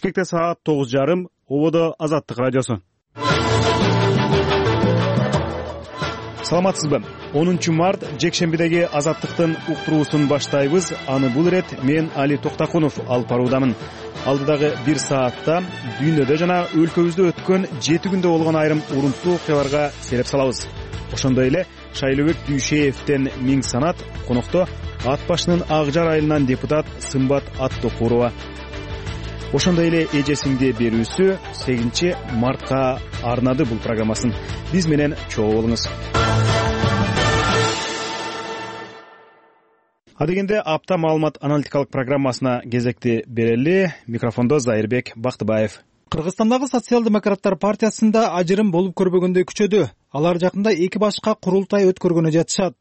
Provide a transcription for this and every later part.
Бишкекте саат 9:30, ободо Азаттык радиосу. Саламатсызбы? 10 март жекшембидеги Азаттыктын уктуруусун баштайбыз. Аны бул ирет мен Али Токтакунов алып баруудамын. Алдыдагы 1 саатта дүйнөдө жана өлкөбүздө өткөн 7 күндө болгон айрым урунттуу окуяларга селеп салабыз. Ошондой эле Шайлообек Дүйшеевден миң санат, конокто Ат башынын Ак Жар айылынан депутат Сымбат Аттокурова. Ошондой эле эжесиңди берүүсү 8 мартка арнады бул программасын. Биз менен чогуу болуңуз. Адегенде апта маалымат аналитикалык программасына кезекти берели. Микрофондо Зайырбек Бактыбаев. Кыргызстандагы социал-демократтар партиясында ажырым болуп көрбөгөндөй күчөдү. Алар жакында 2 башка курултай өткөргөнү жатышат.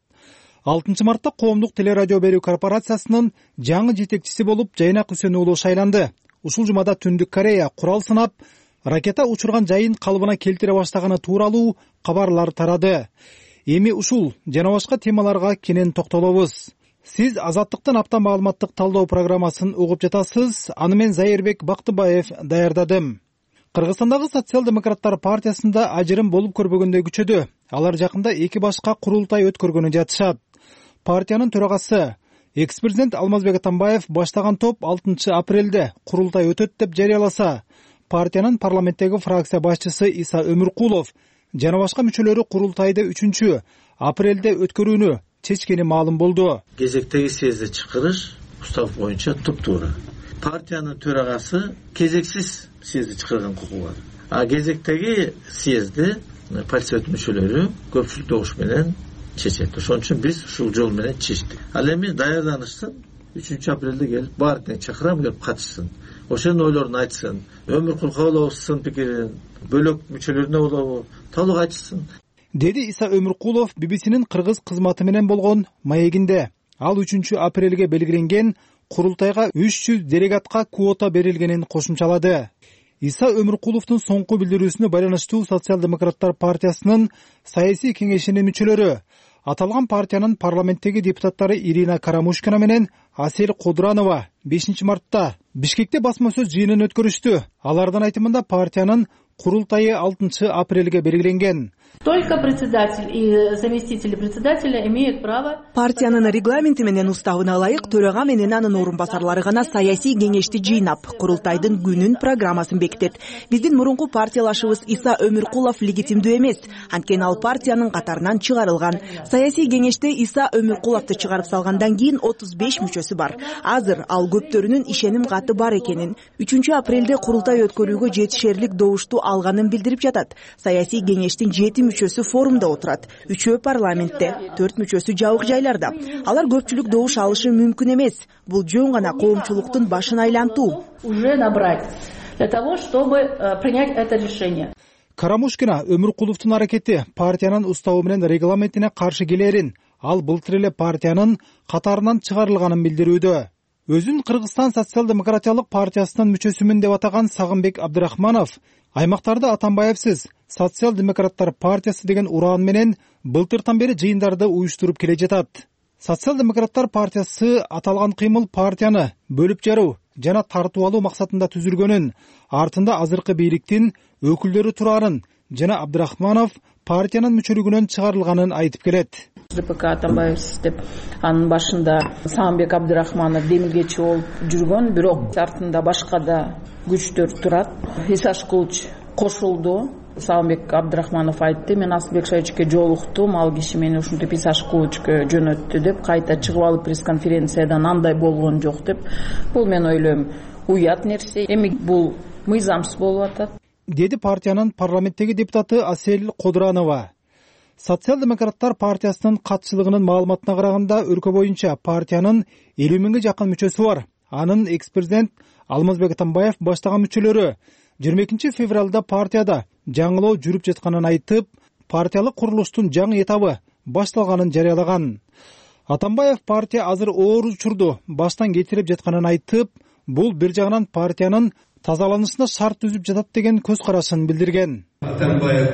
6 мартта Коомдук телерадио берүү корпорациясынын жаңы жетекчиси болуп Жайнак Үсөнүү уулу шайланды. Ушул жумада Түндүк Корея курал сынап, ракета учурган жайын калыбына келтире баштаганы тууралуу кабарлар тарады. Эми ушул жана башка темаларга кенен токтолобуз. Сиз Азаттыктын апта маалыматтык талдоо программасын угуп жатасыз. Аны мен Зайырбек Бактыбаев даярдадым. Кыргызстандагы социал-демократтар партиясында ажырым болуп көрбөгөндөй күчөдү. Алар жакында 2 башка курултай өткөргөнү жатышат. Партиянын төрагасы экс-президент Алмазбек Атамбаев баштаган топ 6 апрелде курултай өтөт деп жарыяласа, партиянын парламенттеги фракция башчысы Иса Өмүркулов жана башка мүчөлөрү курултайды 3 апрелде өткөрүүнү чечкени маалым болду. Кезектеги съезди чакырыш устав боюнча туптуура. Партиянын төрагасы кезексиз съезди чакырган укугу бар. А кезектеги съезди партия мүчөлөрү көпчүлүк добуш менен чечет. Ошон үчүн биз ушул жол менен чечтик. Ал эми даярданыштын 3 апрелде келип баардыгын чакырам, келип катышсын. Ошонун ойлорун айтсын. Өмүркулов болобузун пикирин, бөлөк мүчөлөрүнө болобу толук айтышсын, деди Иса Өмүркулов BBC-нин кыргыз кызматы менен болгон маегинде. Ал 3 апрелге белгиленген курултайга 300 делегатка квота берилгенин кошумчалады. Иса Өмүркуловдун соңку билдирүүсүнө байланыштуу социал-демократтар партиясынын саясий кеңешинин мүчөлөрү аталган партиянын парламенттеги депутаттары Ирина Карамушкина менен Асел Кудранова 5 мартта Бишкекте басма сөз жыйынын өткөрүштү. Алардын айтымында партиянын курултайы 6 апрелге белгиленген. Только председатель и заместители председателя имеют право. Партиянын регламенти менен уставына ылайык төрага менен анын орун басарлары гана саясий кеңешти жыйнап, курултайдын күнүн программасын бекитет. Биздин мурунку партиялашыбыз Иса Өмүркулов легитимдүү эмес, анткени ал партиянын катарынан чыгарылган. Саясий кеңеште Иса Өмүркуловду чыгарып салгандан кийин 35 мүчөсү бар. Азыр ал көптөрүнүн ишеним каты бар экенин, 3 апрелде курултай өткөрүүгө жетишерлик добушту алганын билдирип жатат. Саясий кеңештин 7 мүчөсү форумда отурат, 3 парламентте, 4 мүчөсү жабык жайларда. Алар көпчүлүк добуш алышы мүмкүн эмес. Бул жөн гана коомчулуктун башын айлантуу. Уже набрать для того, чтобы принять это решение. Карамушкина Өмүркуловдун аракети партиянын уставы менен регламентине каршы келерин, ал былтыр эле партиянын катарынан чыгарылганын билдирүүдө. Өзүн Кыргызстан социал-демократиялык партиясынын мүчөсүмүн деп атаган Сагынбек Абдрахманов аймактарда Атамбаевсиз социал-демократтар партиясы деген ураан менен былтыртан бери жыйындарды уюштуруп келе жатат. Социал-демократтар партиясы аталган кыймыл партияны бөлүп жаруу жана тартып алуу максатында түзүлгөнүн, артында азыркы бийликтин өкүлдөрү тураарын жана Абдрахманов партиянын мүчөлүгүнөн чыгарылганын айтып келет. ДПК Атамбаевсиз деп анын башында Сагынбек Абдрахманов демилгечи болуп жүргөн, бирок артында башка да күчтөр турат. Исашкулч кошулду. Сагынбек Абдрахманов айтты, мен Асылбек Шайчке жолуктум, ал киши мени ушинтип Исашкулчке жөнөттү деп, кайта чыгып алып пресс-конференциядан андай болгон жок деп. Бул мен ойлойм уят нерсе. Эми бул мыйзамсыз болуп атат, деди партиянын парламенттеги депутаты Асел Кудранова. Социал-демократтар партиясынын катчылыгынын маалыматына караганда өлкө боюнча партиянын 50 миңге жакын мүчөсү бар. Анын экс-президент Алмазбек Атамбаев баштаган мүчөлөрү 22 февралда партияда жаңылоо жүрүп жатканын айтып, партиялык курулуштун жаңы этабы башталганын жарыялаган. Атамбаев партия азыр оор учурду баштан кечирип жатканын айтып, бул бир жагынан партиянын тазаланышына шарт түзүп жатат деген көз карашын билдирген. Атамбаев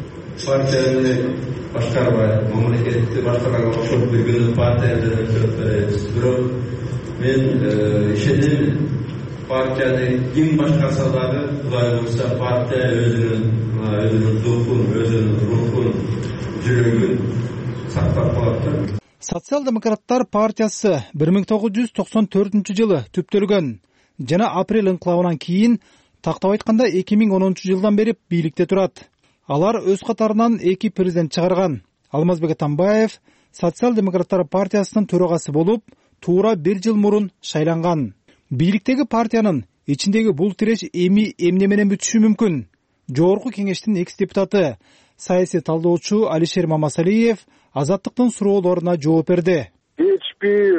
партияны башкарбай, мамлекетти башкарганга окшоп биргенде партияда бирок мен ишенем, партияны ким башкарса дагы Кудай буйрса партия өзүнүн духун, өзүнүн рухун, жүрөгүн сактап калат. Социал-демократтар партиясы 1994 жылы түптөлгөн жана апрель инкылабынан кийин тактап айтканда 2010 жылдан бери бийликте турат. Алар өз катарынан 2 президент чыгарган. Алмазбек Атамбаев Социал-демократтар партиясынын төрагасы болуп, туура 1 жыл мурун шайланган. Бийликтеги партиянын ичиндеги бул тиреш эмне менен бүтүшү мүмкүн? Жогорку кеңештин экс-депутаты, саясий талдоочу Алишер Мамасалиев Азаттыктын суроолоруна жооп берди. Кечпи,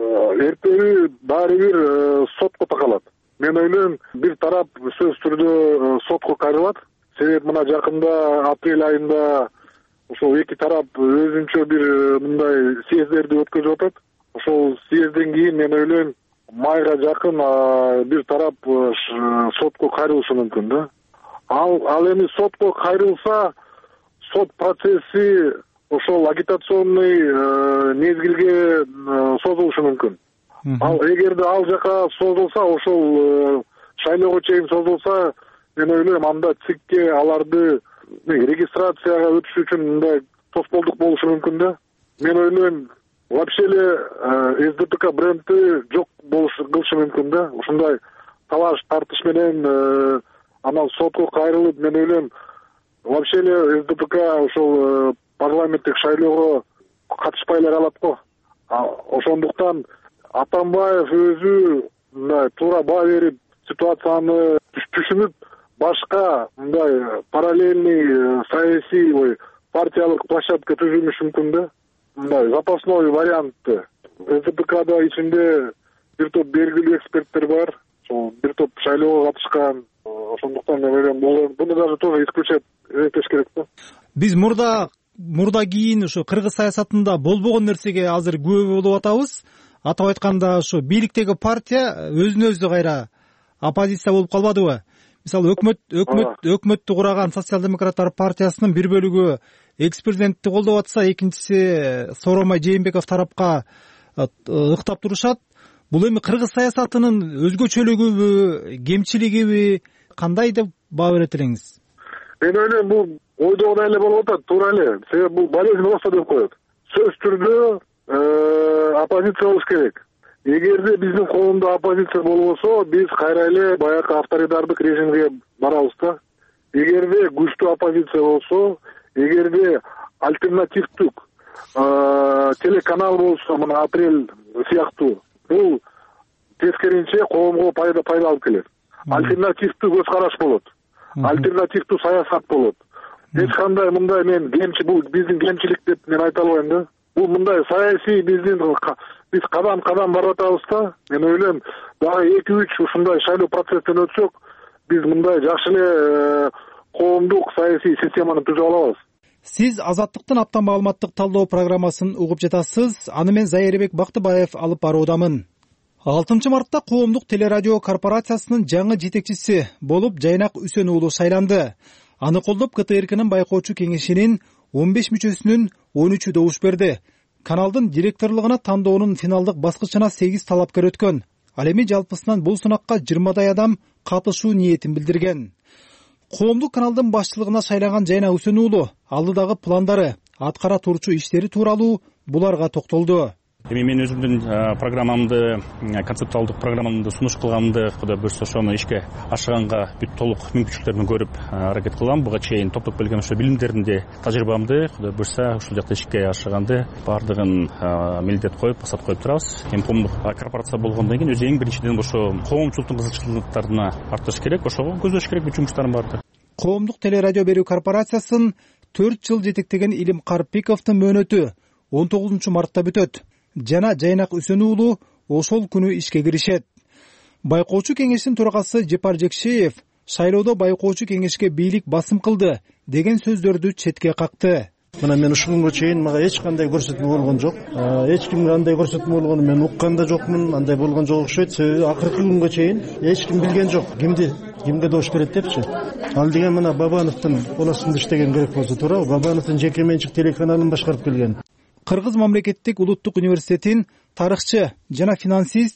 эртеби баары бир сотко такалат. Мен ойлойм, бир тарап сөз түрдө сотко кайрылат. Себеп мына жакында апрель айында ошол эки тарап өзүнчө бир мындай съездерди өткөзүп атат. Ошол съездден кийин мен ойлойм, майга жакын бир тарап сотко кайрылышы мүмкүн да. Ал эми сотко кайрылса, сот процесси ошол агитационный мезгилге созулушу мүмкүн. Ал эгерде ал жака созулса, ошол шайлоого чейин созулса, мен ойлойм, анда ЦИКке аларды регистрацияга өтүш үчүн мындай тоскоолдук болушу мүмкүн да. Мен ойлойм, вообще эле СДПК бренди жок кылышы мүмкүн да. Ушундай талаш тартыш менен анан сотко кайрылып, мен ойлойм, вообще эле СДПК ошол парламенттик шайлоого катышпай эле калат го. Ошондуктан Атамбаев өзү мындай туура баа берип, ситуацияны түшүнүп, башка мындай параллельный саясий партиялык площадка түзүлүшү мүмкүн да. Мындай запасной вариантты. СДПКда ичинде бир топ белгилүү эксперттер бар. Ошол бир топ шайлоого катышкан. Ошондуктан мен ойлойм, буну даже тоже исключать этиш керек да. Биз мурда кийин ушу кыргыз саясатында болбогон нерсеге азыр күбө болуп атабыз. Атап айтканда, ушу бийликтеги партия өзүнө өзү кайра оппозиция болуп калбадыбы? Мисалы, өкмөттү кураган Социал-демократтар партиясынын бир бөлүгү экс-президентти колдоп атса, экинчиси Сооронбай Жээнбеков тарапка ыктап турушат. Бул эми кыргыз саясатынын өзгөчөлүгүбү, кемчилигиби, кандай деп баа берет элеңиз? Мен ойлойм, бул ойдогудай эле болуп атат, туура эле. Себеп бул болезнь роста деп коет. Сөз түрдө оппозиция болуш керек. Эгерде биздин колунда оппозиция болбосо, биз кайра эле баягы авторитардык режимге барабыз да. Эгерде күчтүү оппозиция болсо, эгерде альтернативдик телеканал болсо, мына апрель сыяктуу, бул тескеринче коомго пайда алып келет. Альтернативдүү көз караш болот. Альтернативдүү саясат болот. Эч кандай мындай бул биздин кемчилик деп мен айта албайм да. Бул мындай саясий биз кадам барып атабыз да. Мен ойлойм, дагы 2-3 ушундай шайлоо процесстен өтсөк, биз мындай жакшы эле коомдук саясий системаны түзүп алабыз. Сиз Азаттыктын аптан маалыматтык талдоо программасын угуп жатасыз. Аны мен Зайырбек Бактыбаев алып баруудамын. 6 мартта коомдук телерадио корпорациясынын жаңы жетекчиси болуп Жайнак Үсөн уулу шайланды. Аны колдоп КТРКнын байкоочу кеңешинин 15 мүчөсүнүн 13-ü добуш берди. Каналдын директорлугуна тандоонун финалдык баскычына 8 талапкер өткөн. Ал эми жалпысынан бул сынакка 20дай адам катышуу ниетин билдирген. Коомдук каналдын башчылыгына шайланган Жайнак Үсөн уулу алдыдагы пландары, аткара турчу иштери тууралуу буларга токтолду. Эми мен өзүмдүн программамды, концептуалдык программамды сунуш кылганымды Кудай буйрса ошону ишке ашыганга бүт толук мүмкүнчүлүктөрүн көрүп аракет кылам. Буга чейин топтоп келген ошо билимдеримди, тажрыйбамды Кудай буйрса ушул жакта ишке ашыганды баардыгын милдет коюп, максат коюп турабыз. Эми коомдук корпорация болгондон кийин өзү эң биринчиден ошо коомчулуктун кызыкчылыктарына арттырыш керек, ошого көздөш керек бүт жумуштарым барды. Коомдук телерадио берүү корпорациясын 4 жыл жетектеген Илим Карпиковдун мөөнөтү 19 мартта бүтөт. Жана Жайнак Үсөн уулу ошол күнү ишке киришет. Байкоочу кеңештин төрагасы Жепар Жекшеев шайлоодо байкоочу кеңешке бийлик басым кылды деген сөздөрдү четке какты. Мына мен ушул күнгө чейин мага эч кандай көрсөтмө болгон жок. Эч кимге андай көрсөтмө болгонун мен уккан да жокмун, андай болгон жок окшойт. Себеби акыркы күнгө чейин эч ким билген жок. Кимге добуш берет депчи. Ал деген мына Бабановдун колосунда иштеген керек болсо туурабы? Бабановдун жеке менчик телеканалын башкарып келген. Кыргыз мамлекеттик улуттук университетин тарыхчы жана финансист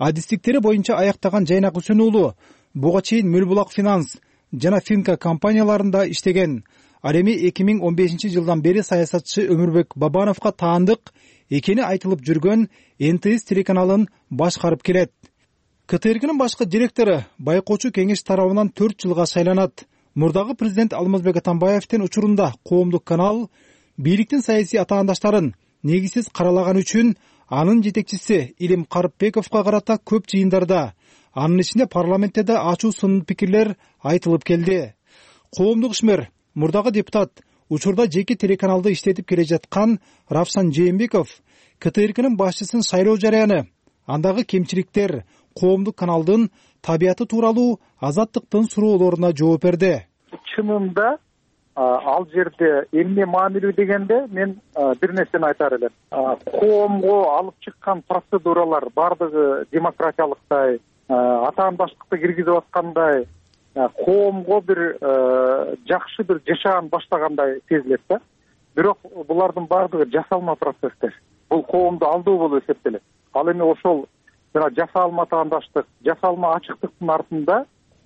адистиктери боюнча аяктаган Жайнак Үсен уулу буга чейин Мөлбулак Финанс жана Финка компанияларында иштеген. Ал эми 2015 жылдан бери саясатчы Өмүрбек Бабановго таандык экени айтылып жүргөн НТС телеканалын башкарып келет. КТРКнын башкы директору байкоочу кеңеш тарабынан 4 жылга шайланат. Мурдагы президент Алмазбек Атамбаевдин учурунда коомдук канал бийликтин саясий атаандаштарын негизсиз каралаган үчүн анын жетекчиси Илим Карыпбековго карата көп жыйындарда, анын ичинде парламентте да ачуу сын пикирлер айтылып келди. Коомдук ишмер мурдагы депутат учурда жеке телеканалды иштетип келе жаткан Равшан Жээнбеков КТРКнын башчысын шайлоо жараяны, андагы кемчиликтер, коомдук каналдын табияты тууралуу Азаттыктын суроолоруна жооп берди. Чынында ал жерде эмне маанилүү дегенде мен бир нерсени айтар элем. Коомго алып чыккан процедуралар бардыгы демократиялыктай, атаандаштыкты киргизип аткандай, коомго бир жакшы бир жашаан баштагандай сезилет да. Бирок булардын бардыгы жасалма процесстер. Бул коомду алдоо болуп эсептелет. Ал эми ошол жана жасалма атаандаштык, жасалма ачыктыктын артында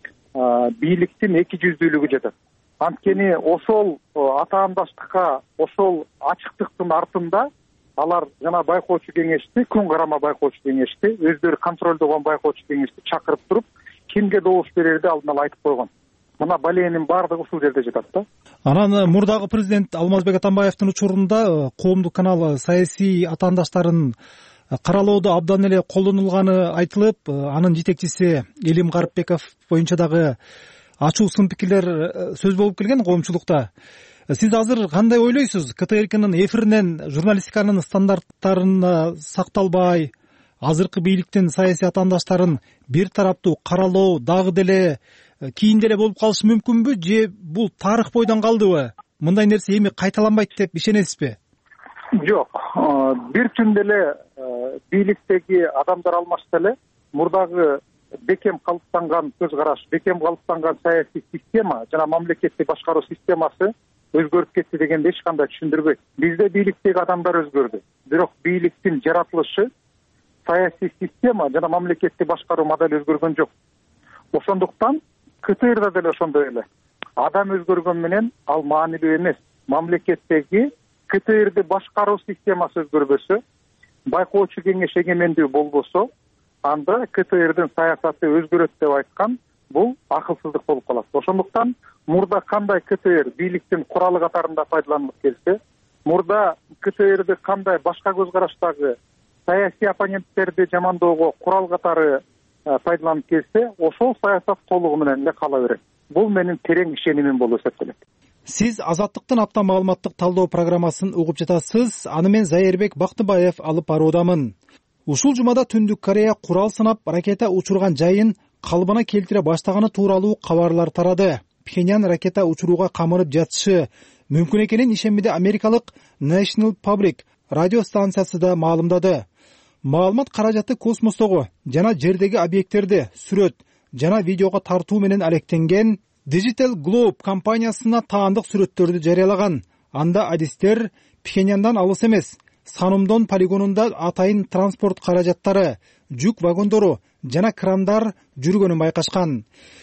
бийликтин эки жүздүүлүгү жатат. Анткени ошол атаандаштыкка, ошол ачыктыктын артында алар жана байкоочу кеңешти, күн карама байкоочу кеңешти, өздөрү контролдогон байкоочу кеңешти чакырып туруп, кимге добуш берерди алдын ала айтып койгон. Мына баленин бардыгы ушул жерде жатат да. Анан мурдагы президент Алмазбек Атамбаевдин учурунда коомдук канал саясий атаандаштарын каралоодо абдан эле колдонулганы айтылып, анын жетекчиси Илим Карыпбеков боюнча дагы ачуу сын пикирлер сөз болуп келген коомчулукта. Сиз азыр кандай ойлойсуз? КТРКнын эфиринен журналистиканын стандарттарын сакталбай, азыркы бийликтин саясий атаандаштарын бир тараптуу каралоо дагы деле кийин деле болуп калышы мүмкүнбү, же бул тарых бойдон калдыбы? Мындай нерсе эми кайталанбайт деп ишенесизби? Жок, бир түндө эле бийликтеги адамдар алмашса эле мурдагы бекем калыптанган көз караш, бекем калыптанган саясий система жана мамлекетти башкаруу системасы өзгөрүп кетти дегенде эч кандай түшүндүрбөйт. Бизде бийликтеги адамдар өзгөрдү. Бирок бийликтин жаратылышы, саясий система жана мамлекетти башкаруу модели өзгөргөн жок. Ошондуктан КТРда деле ошондой эле. Адам өзгөргөн менен ал маанилүү эмес. Мамлекеттеги КТРди башкаруу системасы өзгөрбөсө, байкоочу кеңеш эгемендүү болбосо, анда КТРдин саясаты өзгөрөт деп айткан бул акылсыздык болуп калат. Ошондуктан мурда кандай КТР бийликтин куралы катарында пайдаланылып келсе, мурда КТРди кандай башка көз караштагы саясий оппоненттерди жамандоого курал катары пайдаланып келсе, ошол саясат толугу менен эле кала берет. Бул менин терең ишенимим болуп эсептелет. Сиз Азаттыктын апта маалыматтык талдоо программасын угуп жатасыз. Аны мен Зайырбек Бактыбаев алып баруудамын. Ушул жумада Түндүк Корея курал сынап ракета учурган жайын калыбына келтире баштаганы тууралуу кабарлар тарады. Пхеньян ракета учурууга камырып жатышы мүмкүн экенин ишембиде америкалык National Public радио станциясы да маалымдады. Маалымат каражаты космостогу жана жердеги объекттерди сүрөт жана видеого тартуу менен алектенген Digital Globe компаниясына таандык сүрөттөрдү жарыялаган. Анда адистер Пхеньяндан алыс эмес, Санумдон полигонунда атайын транспорт каражаттары, жүк вагондору жана крандар жүргөнүн байкашкан.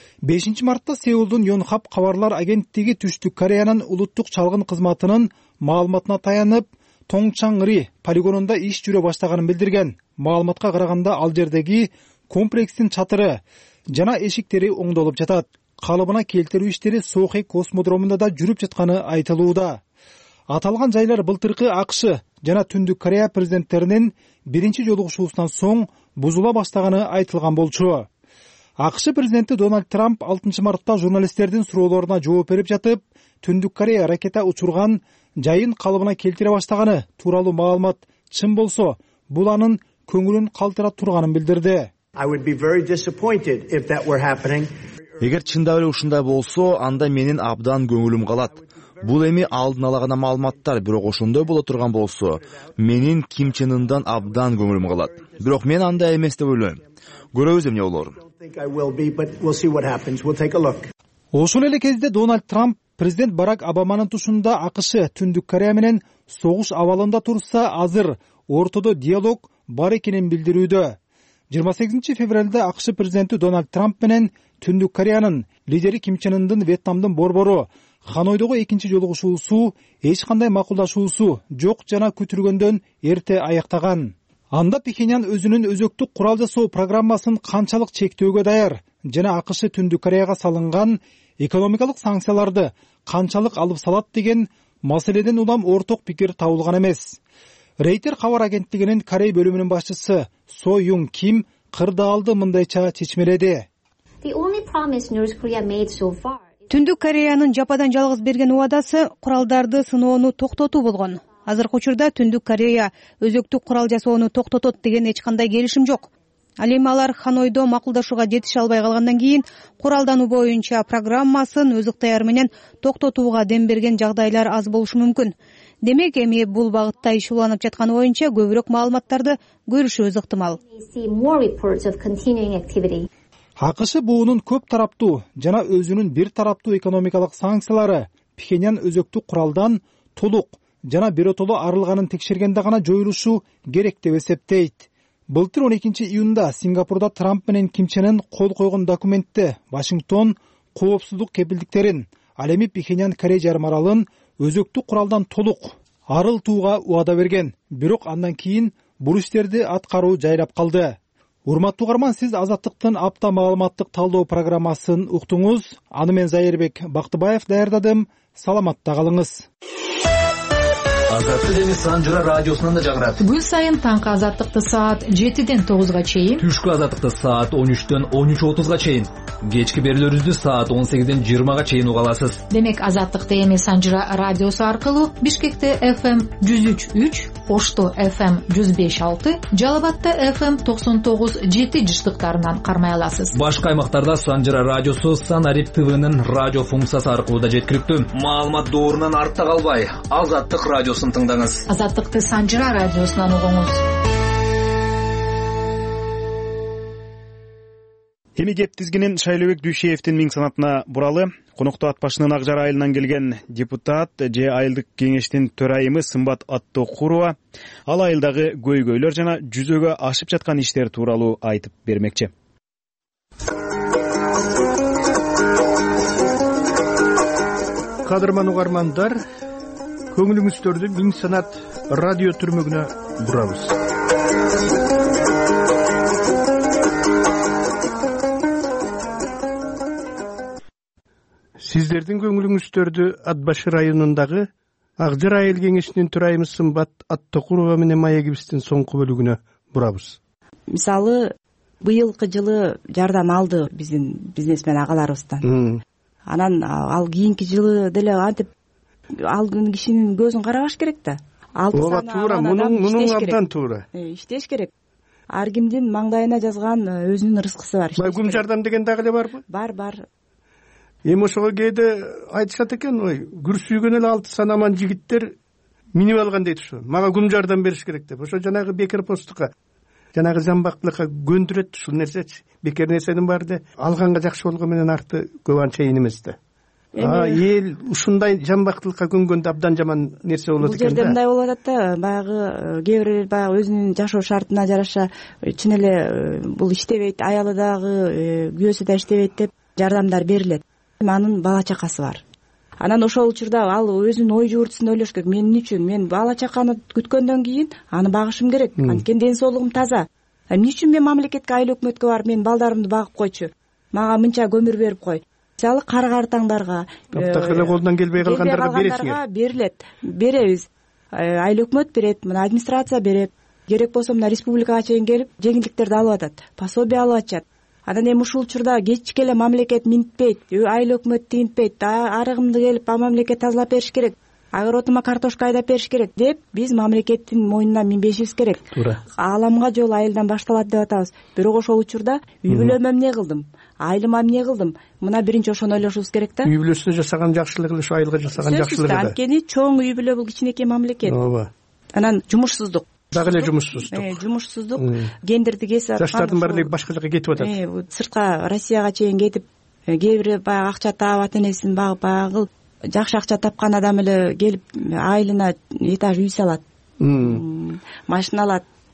5 мартта Сеулдун Yonhap кабарлар агенттиги Түштүк Кореянын улуттук чалгын кызматынын маалыматына таянып, Тонгчангри полигонунда иш жүрө баштаганын билдирген. Маалыматка караганда ал жердеги комплекстин чатыры жана эшиктери оңдолуп жатат. Калыбына келтирүү иштери Сохи космодромунда да жүрүп жатканы айтылууда. Аталган жайлар былтыркы АКШ жана Түндүк Корея президенттеринин биринчи жолугушуусунан соң бузула баштаганы айтылган болчу. АКШ президенти Дональд Трамп 6 мартта журналисттердин суроолоруна жооп берип жатып, Түндүк Корея ракета учурган жайын калыбына келтире баштаганы тууралуу маалымат чын болсо, бул анын көңүлүн калтыра турганын билдирди. Эгер чындап эле ушундай болсо, анда менин абдан көңүлүм калат. Бул эми алдын ала гана маалыматтар, бирок ошондой боло турган болсо, менин Ким Чен Ындан абдан көңүлүм калат. Бирок мен андай эмес деп ойлойм. Көрөбүз эмне болорун. Ошол эле кезде Дональд Трамп президент Барак Обаманын тушунда АКШ Түндүк Корея менен согуш абалында турса, азыр ортодо диалог бар экенин билдирүүдө. 28 февралда АКШ президенти Дональд Трамп менен Түндүк Кореянын лидери Ким Чен Ындын Вьетнамдын борбору Ханойдогу экинчи жолугушуусу эч кандай макулдашуусу жок жана күтүлгөндөн эрте аяктаган. Анда Пхеньян өзүнүн өзөктүк курал жасоо программасын канчалык чектөөгө даяр жана АКШ Түндүк Кореяга салынган экономикалык санкцияларды канчалык алып салат деген маселеден улам орток пикир табылган эмес. Рейтер кабар агенттигинин Корей бөлүмүнүн башчысы Со Юн Ким кырдаалды мындайча чечмеледи. Түндүк Кореянын жападан жалгыз берген убадасы куралдарды сыноону токтотуу болгон. Азыркы учурда Түндүк Корея өзөктүк курал жасоону токтотот деген эч кандай келишим жок. Ал эми алар Ханойдо макулдашууга жетише албай калгандан кийин куралдануу боюнча программасын өз ыктыяры менен токтотууга дем берген жагдайлар аз болушу мүмкүн. Демек, эми бул багытта иш уланып жатканы боюнча көбүрөөк маалыматтарды көрүшүбүз ыктымал. АКШ буунун көп тараптуу жана өзүнүн бир тараптуу экономикалык санкциялары Пхеньян өзөктүк куралдан толук жана биротоло арылганын текшергенде гана жоюлушу керек деп эсептейт. Былтыр 12 июнда Сингапурда Трамп менен Ким Чен Ын кол койгон документте Вашингтон коопсуздук кепилдиктерин, ал эми Пхеньян Корей жарым аралын өзөктүк куралдан толук арылтууга убада берген. Бирок андан кийин бул иштерди аткаруу жайлап калды. Урматтуу угарман, сиз Азаттыктын апта маалыматтык талдоо программасын уктуңуз. Аны мен Зайырбек Бактыбаев даярдадым. Саламатта калыңыз. Азаттык эми Санжыра радиосунан да жагырат. Күн сайын таңкы Азаттыкты саат 7-ден 9-га чейин, түшкү Азаттыкты саат 13-төн 13:30-га чейин, кечки берүүлөрүбүздү саат 18-ден 20-га чейин уга аласыз. Демек Азаттыкты эми Санжыра радиосу аркылуу Бишкекте FM 103.3, Ошто FM 105.6, Жалал-Абадта FM 99.7 жыштыктарынан кармай аласыз. Башка аймактарда Санжыра радиосу Санарип ТВнын радио функциясы аркылуу да жеткиликтүү. Маалымат доорунан артта калбай, Азаттык радиосун тыңдаңыз. Азаттыкты Санжыра радиосунан угуңуз. Эми кеп тизгинин Шайлообек Дүйшеевдин миң санатына буралы. Конокто ат башынын Ак Жар айылынан келген депутат же айылдык кеңештин төрайымы Сымбат Аттокурова ал айылдагы көйгөйлөр жана жүзөгө ашып жаткан иштер тууралуу айтып бермекчи. Кадырман угармандар, көңүлүңүздөрдү миң санат радио түрмөгүнө бурабыз. Сиздердин көңүлүңүздөрдү Ат башы районундагы Ак Жар айыл кеңешинин төрайымы Сымбат Аттокурова менен маегибиздин соңку бөлүгүнө бурабыз. Мисалы, быйылкы жылы жардам алды биздин бизнесмен агаларыбыздан. Анан ал кийинки жылы деле антип ал кишинин көзүн карабаш керек да. Ооба, туура, мунун абдан туура. Иштеш керек. Ар кимдин маңдайына жазган өзүнүн рызкысы бар. Гүм жардам деген дагы эле барбы? Бар. Эми ошого кээде айтышат экен, күрсүйгөн эле 6 санаман жигиттер минип алган дейт ушу. Мага гүм жардам бериш керек деп. Ошо жанагы бекер посттукка, жанагы жамбактылыкка көндүрөт ушул нерсечи. Бекер нерсенин баары да алганга жакшы болгон менен арты көп анча ийин эмес да. Эл ушундай жамбактылыкка көнгөндө абдан жаман нерсе болот экен да. Бул жерде мындай болуп атат да, баягы кээ бирөө баягы өзүнүн жашоо шартына жараша чын эле бул иштебейт, аялы дагы, күйөөсү да иштебейт деп жардамдар берилет. Анын бала чакасы бар. Анан ошол учурда ал өзүнүн ой жууртусунда ойлош керек. Мен үчүн, мен бала чаканы күткөндөн кийин аны багышым керек. Анткени ден соолугум таза. Эмне үчүн мен мамлекетке, айыл өкмөткө барып мен балдарымды багып койчу? Мага мынча көмүр берип кой. Мисалы, картаңдарга, эле колунан келбей калгандарга бересиңер. Берилет. Беребиз. Айыл өкмөт берет, мына администрация берет. Керек болсо мына республикага чейин келип жеңилдиктерди алып атат. Пособие алып атышат. Анан эми ушул учурда кечке эле мамлекет минтпейт, айыл өкмөт тигинтпейт, арыгымды келип мамлекет тазалап бериш керек, огородума картошка айдап бериш керек деп биз мамлекеттин мойнуна минбешибиз керек. Туура. Ааламга жол айылдан башталат деп атабыз. Бирок ошол учурда үй бүлөмө эмне кылдым, айылыма эмне кылдым? Мына биринчи ошону ойлошубуз керек да. Үй бүлөсүнө жасаган жакшылыгы эле ушу айылга жасаган жакшылыгы да. Анткени чоң үй бүлө бул кичинекей мамлекет. Ооба. Анан жумушсуздук. Дагы эле жумушсуздук. Жумушсуздук, гендерди кесип аткан. Жаштардын баары эле башка жака кетип атат. Сыртка, Россияга чейин кетип, кээ бири баягы акча таап, ата энесин багып, баягы жакшы акча тапкан адам эле келип айылына этаж үй салат, машина алат.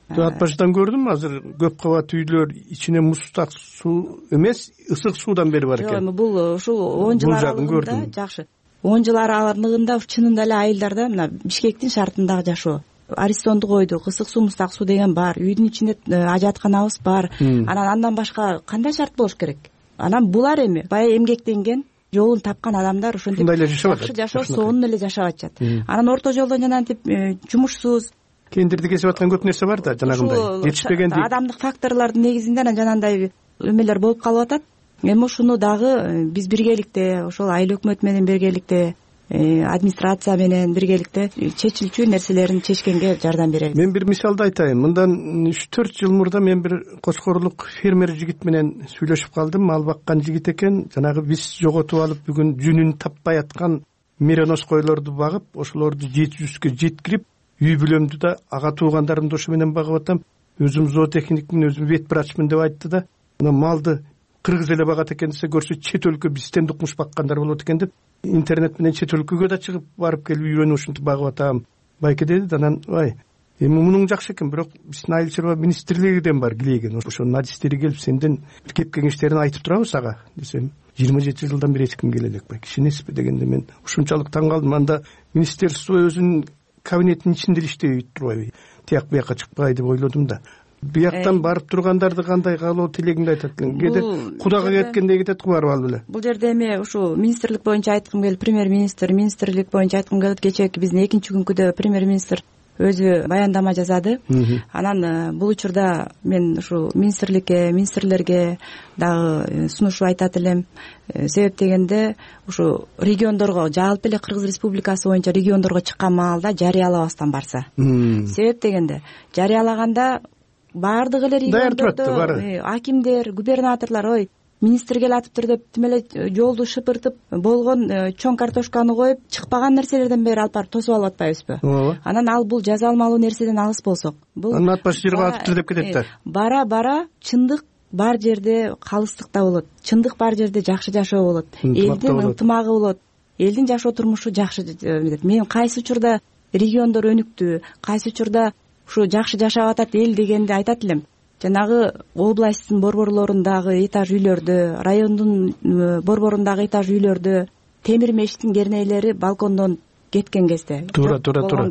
Атбашыдан көрдүм, азыр көп кабат үйлөр ичине муздак суу эмес, ысык суудан бери бар экен. Жок, бул ушул 10 жыл аралыгында жакшы. 10 жыл аралыгында чынында эле айылдарда мына Бишкектин шартындагы жашоо. Аристонду койдук, ысык суу, муздак суу деген бар, үйдүн ичинде ажатканабыз бар. Андан башка кандай шарт болуш керек? Анан булар эми баягы эмгектенген, жолун тапкан адамдар ошентип жакшы жашоо сонун эле жашап атышат. Анан орто жолдон жанагынтип жумушсуз кендирди кесип аткан көп нерсе бар да, жанагындай жетишпеген адамдык факторлордун негизинде анан жанагындай эмелер болуп калып атат. Эми ушуну дагы биз биргеликте, ошол айыл өкмөт менен биргеликте, администрация менен биргеликте чечилчү нерселерин чечкенге жардам беребиз. Мен бир мисалды айтайын. Мындан 3-4 жыл мурда мен бир кочкорлук фермер жигит менен сүйлөшүп калдым. Мал баккан жигит экен. Жанагы биз жоготуп алып бүгүн жүнүн таппай аткан меренос койлорду багып, ошолорду 700гө жеткирип, үй бүлөмдү да ага туугандарымды ошо менен багып атам. Өзүм зоотехникмин, өзүм вет врачмын деп айтты да. Мына малды кыргыз эле багат экен десе, көрсө чет өлкө бизден дукмуш баккандар болот экен деп интернет менен чет өлкөгө да чыгып барып келип үйрөнүп ушинтип багып атам. Байке деди, анан эми мунуң жакшы экен, бирок биздин айыл чарба министрлигиден бар килеген. Ошонун адистери келип сенден кеп кеңештерин айтып турабыз ага десем, 27 жылдан бери эч ким келе элек байке. Ишенесизби дегенде мен ушунчалык таң калдым. Анда министерство өзүнүн кабинетинин ичинде иштебей турбайбы? Тияк бияка чыкпай деп ойлодум да. Бияктан барып тургандарды кандай каалоо тилегиңди айтат элең. Кээде Кудага кеткендей кетет го барып алып эле. Бул жерде эми ушу министрлик боюнча айткым келип, министрлик боюнча айткым келет. Кечээки биздин экинчи күнкүдө премьер-министр өзү баяндама жазады. Анан бул учурда мен ушу министрлерге дагы сунуш айтат элем. Себеп дегенде ушу региондорго, жалпы эле Кыргыз Республикасы боюнча региондорго чыккан маалда жарыялабастан барса. Себеп дегенде жарыялаганда баардык эле региондордо акимдер, губернаторлор министр келатыптыр деп тим эле жолду шыпыртып болгон чоң картошканы коюп чыкпаган нерселерден бери алып барып тосуп алып атпайбызбы? Анан ал бул жаза алмалуу нерседен алыс болсок, бул анын ат башы жерге атыптыр деп кетет да. Бара чындык бар жерде калыстык да болот, чындык бар жерде жакшы жашоо болот, элдин ынтымагы болот, элдин жашоо турмушу жакшы. Мен кайсы учурда региондор өнүктү, кайсы учурда ушу жакшы жашап атат эл дегенди айтат элем. Жанагы областтын борборлорундагы этаж үйлөрдө, райондун борборундагы этаж үйлөрдө темир мештин кернейлери балкондон кеткен кезде, туура.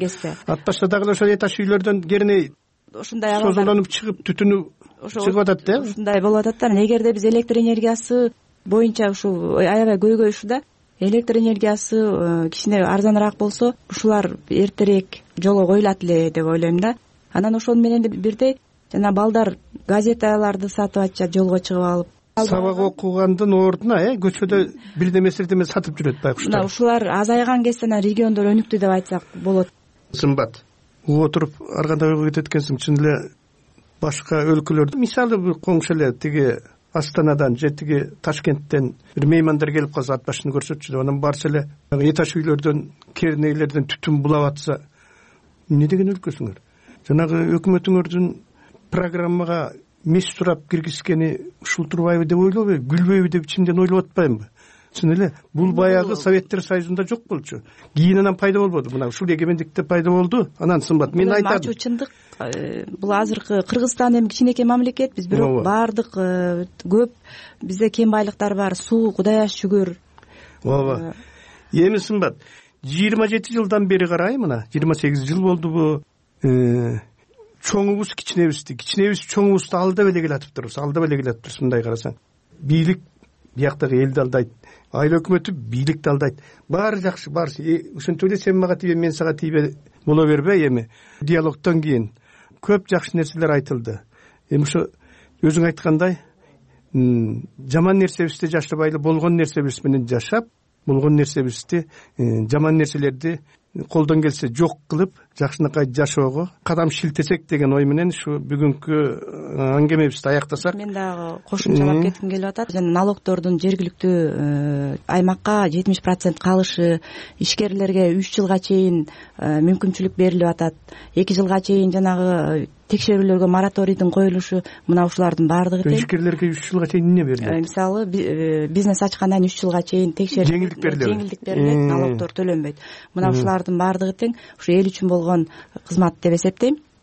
Атпашта дагы ошол этаж үйлөрдөн керней ушундай созулонуп чыгып түтүнү чыгып атат да. Ушундай болуп атат да. Эгерде биз электр энергиясы боюнча ушу аябай көйгөй ушуда электр энергиясы кичине арзаныраак болсо, ушулар эртерээк жолго коюлат эле деп ойлойм да. Анан ошону менен бирдей жана балдар газеталарды сатып атышат, жолго чыгып алып. Сабак окугандын ордуна көчөдө бирдеме сатып жүрөт байкуштар. Ушулар азайган кезде анан региондор өнүктү деп айтсак болот. Сымбат. Отуруп ар кандай ойго кетет экенсиң, чын эле башка өлкөлөрдө, мисалы бир коңшу эле тиги Астанадан же тиги Ташкенттен бир меймандар келип калса, ат башын көрсөтчү деп, анан барса эле этаж үйлөрдөн, кернейлерден түтүн булап атса, эмне деген өлкөсүңөр? Жанагы өкмөтүңөрдүн программага мис сурап киргизгени ушул турбайбы деп ойлобойбу, күлбөйбү деп ичимден ойлоп атпаймынбы? Чын эле бул баягы Советтер Союзунда жок болчу. Кийин анан пайда болбоду. Мына ушул эгемендикте пайда болду. Анан Сымбат, мен айтам. Ачуу чындык. Бул азыркы Кыргызстан эми кичинекей мамлекетпиз, бирок баардык көп бизде кем байлыктар бар. Суу Кудайга шүгүр. Ооба. Эми Сымбат, 27 жылдан бери карай, мына 28 жыл болду бу. Чоңубуз кичинебиз чоңубузду алдап эле келатыптыр, мындай карасаң. Бийлик бияктагы элди алдайт, айыл өкмөтү бийликти алдайт. Баары жакшы, баары. Ошентип эле сен мага тийбе, мен сага тийбе боло бербей. Эми диалогтон кийин көп жакшы нерселер айтылды. Эми ошо өзүң айткандай, жаман нерсебизди жашабайлы, болгон нерсебиз менен жашап, болгон нерсебизди, жаман нерселерди колдон келсе жок кылып, жакшынакай жашоого кадам шилтесек деген ой менен ушу бүгүнкү аңгемебизди аяктасак. Мен дагы кошумчалап кетким келип атат. Жана налогтордун жергиликтүү аймакка 70% калышы, ишкерлерге 3 жылга чейин мүмкүнчүлүк берилип атат. 2 жылга чейин жанагы текшерүүлөргө мораторийдин коюлушу, мына ушулардын баардыгы тең. Ишкерлерге 3 жылга чейин эмне берилет? Мисалы, бизнес ачкандан 3 жылга чейин жеңилдик берилет, налогтор төлөнбөйт. Мына ушулардын баардыгы тең, ушу эл үчүн болгон кызмат деп эсептейм.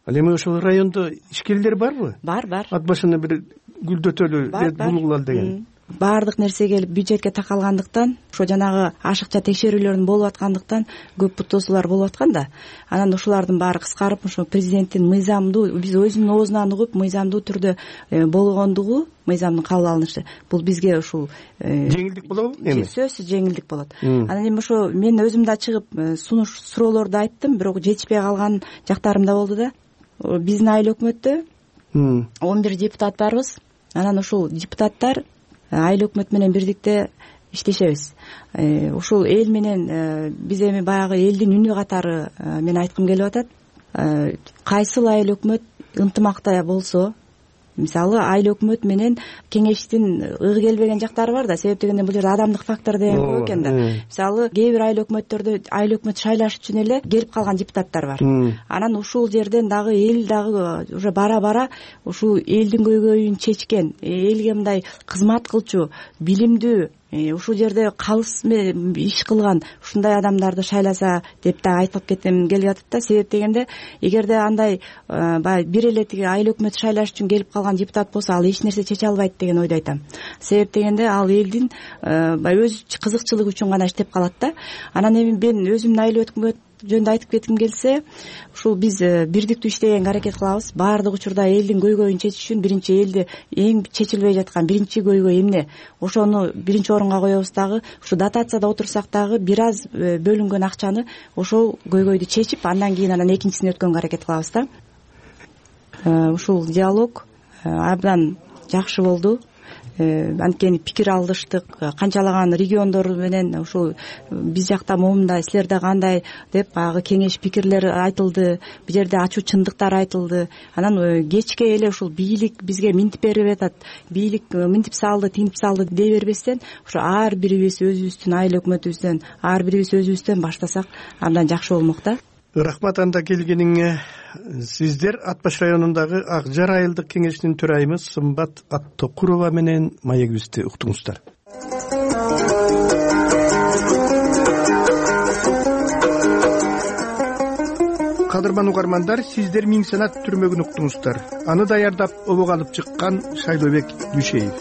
ал эми ошол райондо ишкерлер барбы? Бар. Ат башына бир гүлдөтөлү булгулал деген. Баардык нерсе келип бюджетке такалгандыктан, ошо жанагы ашыкча текшерүүлөрдүн болуп аткандыктан көп бутосуулар болуп аткан да. Анан ушулардын баары кыскарып, ошо президенттин мыйзамдуу, биз өзүнүн оозунан угуп мыйзамдуу түрдө болгондугу, мыйзамдын кабыл алынышы бул бизге ушул жеңилдик болобу эми? Сөзсүз жеңилдик болот. Анан эми ошо мен өзүм да чыгып сунуш суроолорду айттым, бирок жетишпей калган жактарым да болду да. Биздин айыл өкмөттө 11 депутат барбыз. Анан ушул депутаттар айыл өкмөт менен бирдикте иштешебиз. Ушул эл менен биз эми баягы элдин үнү катары мен айткым келип атат. Кайсыл айыл өкмөт ынтымакта болсо, мисалы айыл өкмөт менен кеңештин ыгы келбеген жактары бар да, себеп дегенде бул жерде адамдык фактор деген көп экен да. Мисалы кээ бир айыл өкмөттөрдө айыл өкмөт шайлаш үчүн эле келип калган депутаттар бар. Анан ушул жерден дагы эл дагы уже бара ушул элдин көйгөйүн чечкен, элге мындай кызмат кылчу, билимдүү, ушул жерде калыс иш кылган ушундай адамдарды шайласа деп да айтып кеткем келип атат да. Себеп дегенде эгерде андай баягы бир эле тиги айыл өкмөт шайлаш үчүн келип калган депутат болсо, ал эч нерсе чече албайт деген ойду айтам. Себеп дегенде ал элдин өз кызыкчылыгы үчүн гана иштеп калат да. Анан эми мен өзүмдүн айыл өкмөт жөнүндө айтып кетким келсе, ушул биз бирдиктүү иштегенге аракет кылабыз. Баардык учурда элдин көйгөйүн чечиш үчүн биринчи элди эң чечилбей жаткан биринчи көйгөй эмне? Ошону биринчи орунга коебуз дагы. Ушу дотацияда отурсак дагы бир аз бөлүнгөн акчаны ошол көйгөйдү чечип, андан кийин анан экинчисине өткөнгө аракет кылабыз да. Ушул диалог абдан жакшы болду. Анткени пикир алдыштык, канчалаган региондор менен ушул биз жакта момундай, силерде кандай деп баягы кеңеш пикирлер айтылды, бул жерде ачуу чындыктар айтылды. Анан кечке эле ушул бийлик бизге минтип берип атат, бийлик минтип салды, тинтип салды дей бербестен, ушу ар бирибиз өзүбүздүн айыл өкмөтүбүздөн, ар бирибиз өзүбүздөн баштасак абдан жакшы болмок да. Рахмат анда келгениңе. Сиздер Ат баш районундагы Ак Жар айылдык кеңешинин төрайымы Сымбат Аттокурова менен маегибизди уктуңуздар. Кадырман угармандар, сиздер Миң Санат түрмөгүн уктуңуздар. Аны даярдап обого алып чыккан Шайлообек Дүйшеев.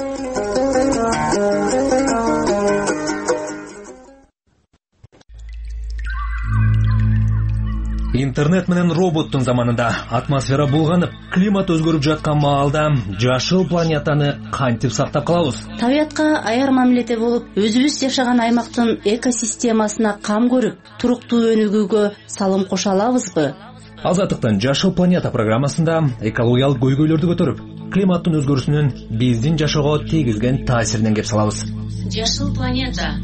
Интернет менен роботтун заманында атмосфера булганып, климат өзгөрүп жаткан маалда жашыл планетаны кантип сактап калабыз? Табиятка аяр мамиледе болуп, өзүбүз жашаган аймактын экосистемасына кам көрүп, туруктуу өнүгүүгө салым кошо алабызбы? Азаттыктын Жашыл планета программасында экологиялык көйгөйлөрдү көтөрүп, климаттын өзгөрүүсүнүн биздин жашоого тийгизген таасиринен кеп салабыз. Жашыл планета.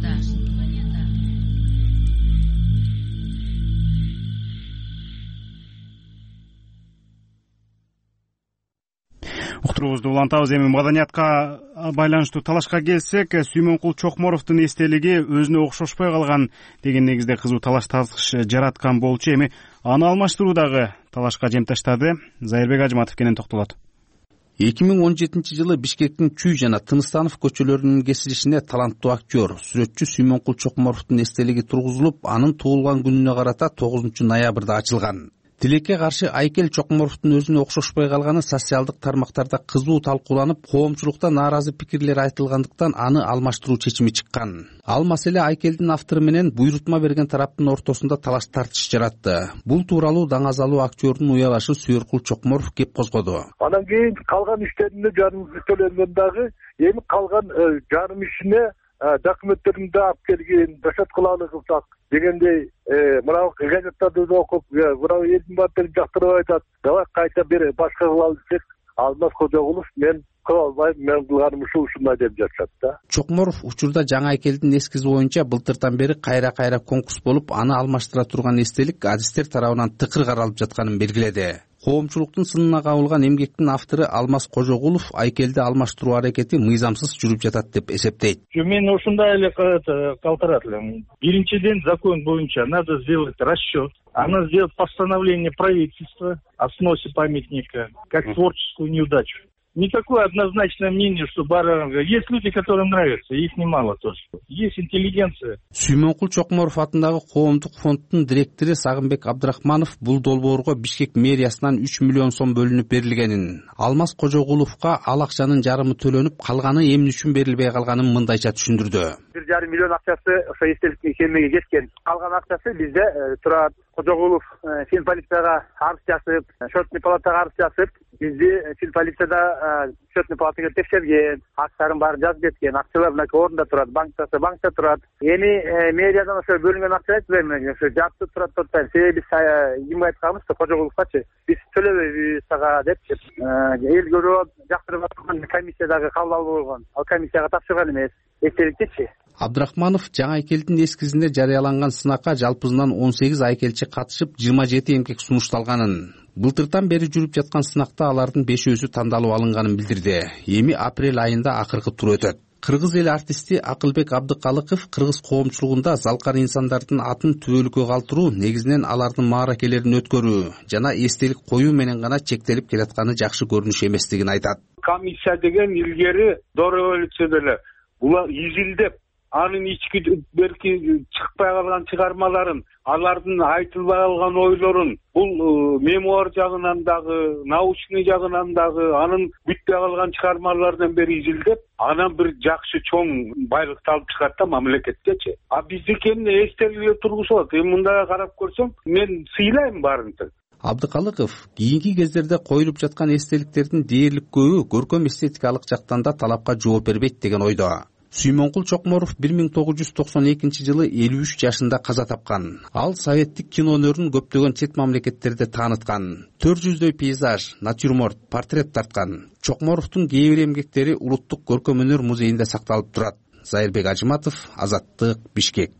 Уктуруубузду улантабыз. Эми маданиятка байланыштуу талашка келсек, Сүймөнкул Чокморовдун эстелиги өзүнө окшошпой калган деген негизде кызуу талаш тартыш жараткан болчу. Эми аны алмаштыруудагы талашка жемташтады. Зайырбек Ажматов кенен токтолот. 2017 Бишкектин Чүй жана Тыныстанов көчөлөрүнүн кесилишине таланттуу актер, сүрөтчү Сүймөнкул Чокморовдун эстелиги тургузулуп, анын туулган күнүнө карата 9 ноябрда ачылган. Тилекке каршы Айкел Чокморовдун өзүнө окшошпой калганы социалдык тармактарда кызуу талкууланып, коомчулукта нааразы пикирлер айтылгандыктан аны алмаштыруу чечими чыккан. Ал маселе Айкелдин автору менен буйрутма берген тараптын ортосунда талаш тартыш жаратты. Бул тууралуу даңазалуу актёрдун уялашы Сүйөркул Чокморов кеп козгоду. Анан кийин калган иштерине жарымы төлөнгөн дагы, эми калган жарым ишине документтеринде алып келген, дашат кылалык дегендей, мына газеттарды окуп, мына элдин баардыгы жактырып айтат. Давай кайта бир башка кылалы десек, Алмаз Кожогулов мен кыла албайм, мен кылганым ушундай деп жатат да. Чокморов учурда жаңы Айкелдин эскизи боюнча былтырдан бери кайра конкурс болуп, аны алмаштыра турган эстелик адистер тарабынан тыкыр каралып жатканын белгиледи. Коомчулуктун сынына кабылган эмгектин автору Алмаз Кожогулов Айкелди алмаштыруу аракети мыйзамсыз жүрүп жатат деп эсептейт. Мен ушундай эле калтырат элем. Биринчиден, закон боюнча надо сделать расчет, надо сделать постановление правительства о сносе памятника как творческую неудачу. никакое однозначное мнение, что бары... Есть люди, которым нравятся, их немало тоже. Есть интеллигенция. Сүймөнкул Чокморов атындагы коомдук фонддун директору Сагынбек Абдрахманов бул долбоорго Бишкек мэриясынан 3 миллион сом бөлүнүп берилгенин, Алмаз Кожогуловго ал акчанын жарымы төлөнүп, калганы эмне үчүн берилбей калганын мындайча түшүндүрдү. 1,5 миллион акчасы ошо эстеликтин кемеге кеткен. Калган акчасы бизде турат. Кожогулов финполицияга арыз жазып, счетный палатага арыз жазып, бизди финполицияда счетный палатага текшерген, актарын баарын жазып кеткен. Акчалар мына орунда турат, банкта турат. Эми мэриядан ошо бөлүнгөн акча айтпайм, ошо жатып турат топтойм. Себеби биз эмне айтканбыз, Кожогуловгачы биз төлөбөйбүз сага депчи. Эл көрүп жактырып аткан комиссиядагы кабыл алуу болгон. Ал комиссияга тапшырган эмес. Эстеликтичи. Абдрахманов жаңы айкелдин эскизинде жарыяланган сынакка жалпысынан 18 айкелчи катышып, 27 эмгек сунушталганын. Былтыртан бери жүрүп жаткан сынакта алардын 5-өзү тандалып алынганын билдирди. Эми апрель айында акыркы тур өтөт. Кыргыз эл артисти Акылбек Абдыкалыков кыргыз коомчулугунда залкар инсандардын атын түбөлүккө калтыруу, негизинен алардын мааракелерин өткөрүү жана эстелик коюу менен гана чектелип келатканы жакшы көрүнүш эместигин айтат. Комиссия деген илгери до революция деле булар изилдеп, анын ички берки чыкпай калган чыгармаларын, алардын айтылбай калган ойлорун, бул мемуар жагынан дагы, научный жагынан дагы, анын бүтпөй калган чыгармалардан бери изилдеп, анан бир жакшы чоң байлыкты алып чыгат да мамлекеттечи. А биздики эмне эстеликке тургузулат? Мындай карап көрсөм, мен сыйлайм баарынтын. Абдыкалыков кийинки кездерде коюлуп жаткан эстеликтердин дээрлик көбү көркөм эстетикалык жактан да талапка жооп бербейт деген ойдо. Сүймөнкул Чокморов 1992 жылы 53 жашында каза тапкан. Ал советтик кино өнөрүн көптөгөн чет мамлекеттерде тааныткан. 400дөй пейзаж, натюрморт, портрет тарткан. Чокморовдун кээ бир эмгектери Улуттук көркөм өнөр музейинде сакталып турат. Зайырбек Ажыматов, Азаттык, Бишкек.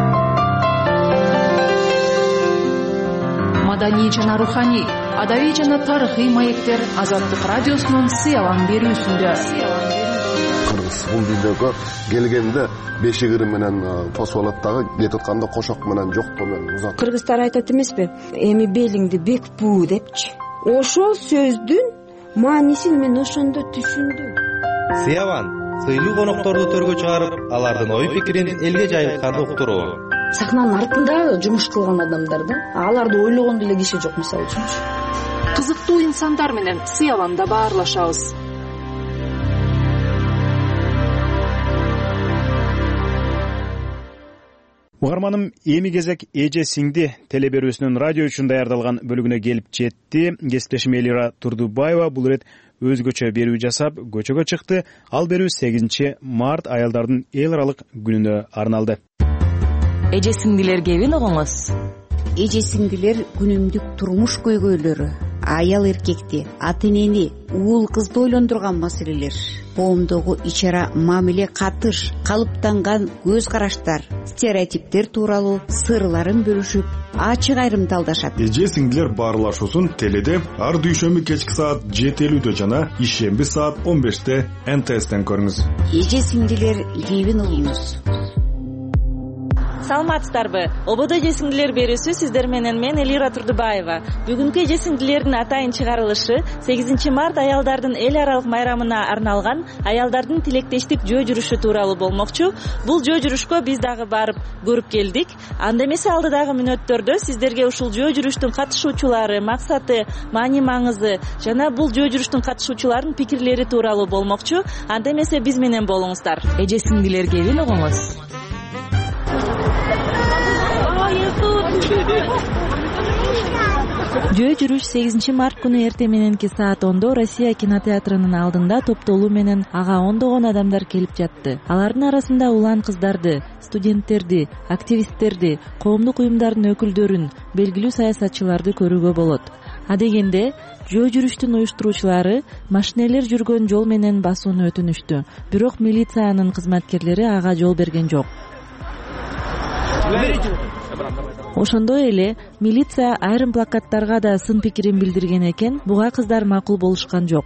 Маданий жана руханий, адабий жана тарыхый маектер Азаттык радиосунун сыялан берүүсүндө. Кыргыз бул видеого келгенде бешигири менен посолаттагы кетип атканда кошок менен жоктоо менен узат. Кыргыздар айтат эмеспи? Эми белиңди бекпүү депчи. Ошол сөздүн маанисин мен ошондо түшүндүм. Сыяван сыйлуу конокторду төргө чыгарып, алардын ой пикирин элге жайылтканды уктуруу. Сахнанын артында жумуш кылган адамдар да, аларды ойлогон деле киши жок мисалы үчүн. Кызыктуу инсандар менен сыяванда баарлашабыз. Угарманым, эми кезек эже сиңди телеберүүсүнүн радио үчүн даярдалган бөлүгүнө келип жетти. Кесиптешим Элира Турдубаева бул ирет өзгөчө берүү жасап көчөгө чыкты. Ал берүү 8 март аялдардын эл аралык күнүнө арналды. Эже сиңдилерге эбин огоңуз. Эже сиңдилер күнүмдүк турмуш көйгөйлөрү, аял эркекти, ата энени, уул кызды ойлондурган маселелер, коомдогу ичара мамиле катыш, калыптанган көз караштар, стереотиптер тууралуу сырларын бөлүшүп, ачык айрымталдашат. Эже сиңдилер баарлашуусун теледе ар дүйшөмбү кечки саат 7:50 жана ишемби саат 15-те НТСтен көрүңүз. Эже сиңдилер кебин угуңуз. Саламатсыздарбы? ОБОДо эже сиңдилер берүүсү сиздер менен мен Элира Турдубаева. Бүгүнкү эже сиңдилердин атайын чыгарылышы 8 март аялдардын эл аралык майрамына арналган аялдардын тилектештик жөө жүрүшү тууралуу болмокчу. Бул жөө жүрүшкө биз дагы барып көрүп келдик. Анда эмесе алдыдагы мүнөттөрдө сиздерге ушул жөө жүрүштүн катышуучулары, максаты, маани маңызы жана бул жөө жүрүштүн катышуучуларынын пикирлери тууралуу болмокчу. Анда эмесе биз менен болуңуздар. Эже сиңдилерге эбин огоңуз. Жөө жүрүш 8 март күнү эртең мененки саат 10-до Россия кинотеатрынын алдында топтолуу менен ага ондогон адамдар келип жатты. Алардын арасында улан кыздарды, студенттерди, активисттерди, коомдук уюмдардын өкүлдөрүн, белгилүү саясатчыларды көрүүгө болот. Адегенде жөө жүрүштүн уюштуруучулары машинелер жүргөн жол менен басууну өтүнүштү. Бирок милициянын кызматкерлери ага жол берген жок. Ошондой эле милиция айрым плакаттарга да сын пикирин билдирген экен, буга кыздар макул болушкан жок.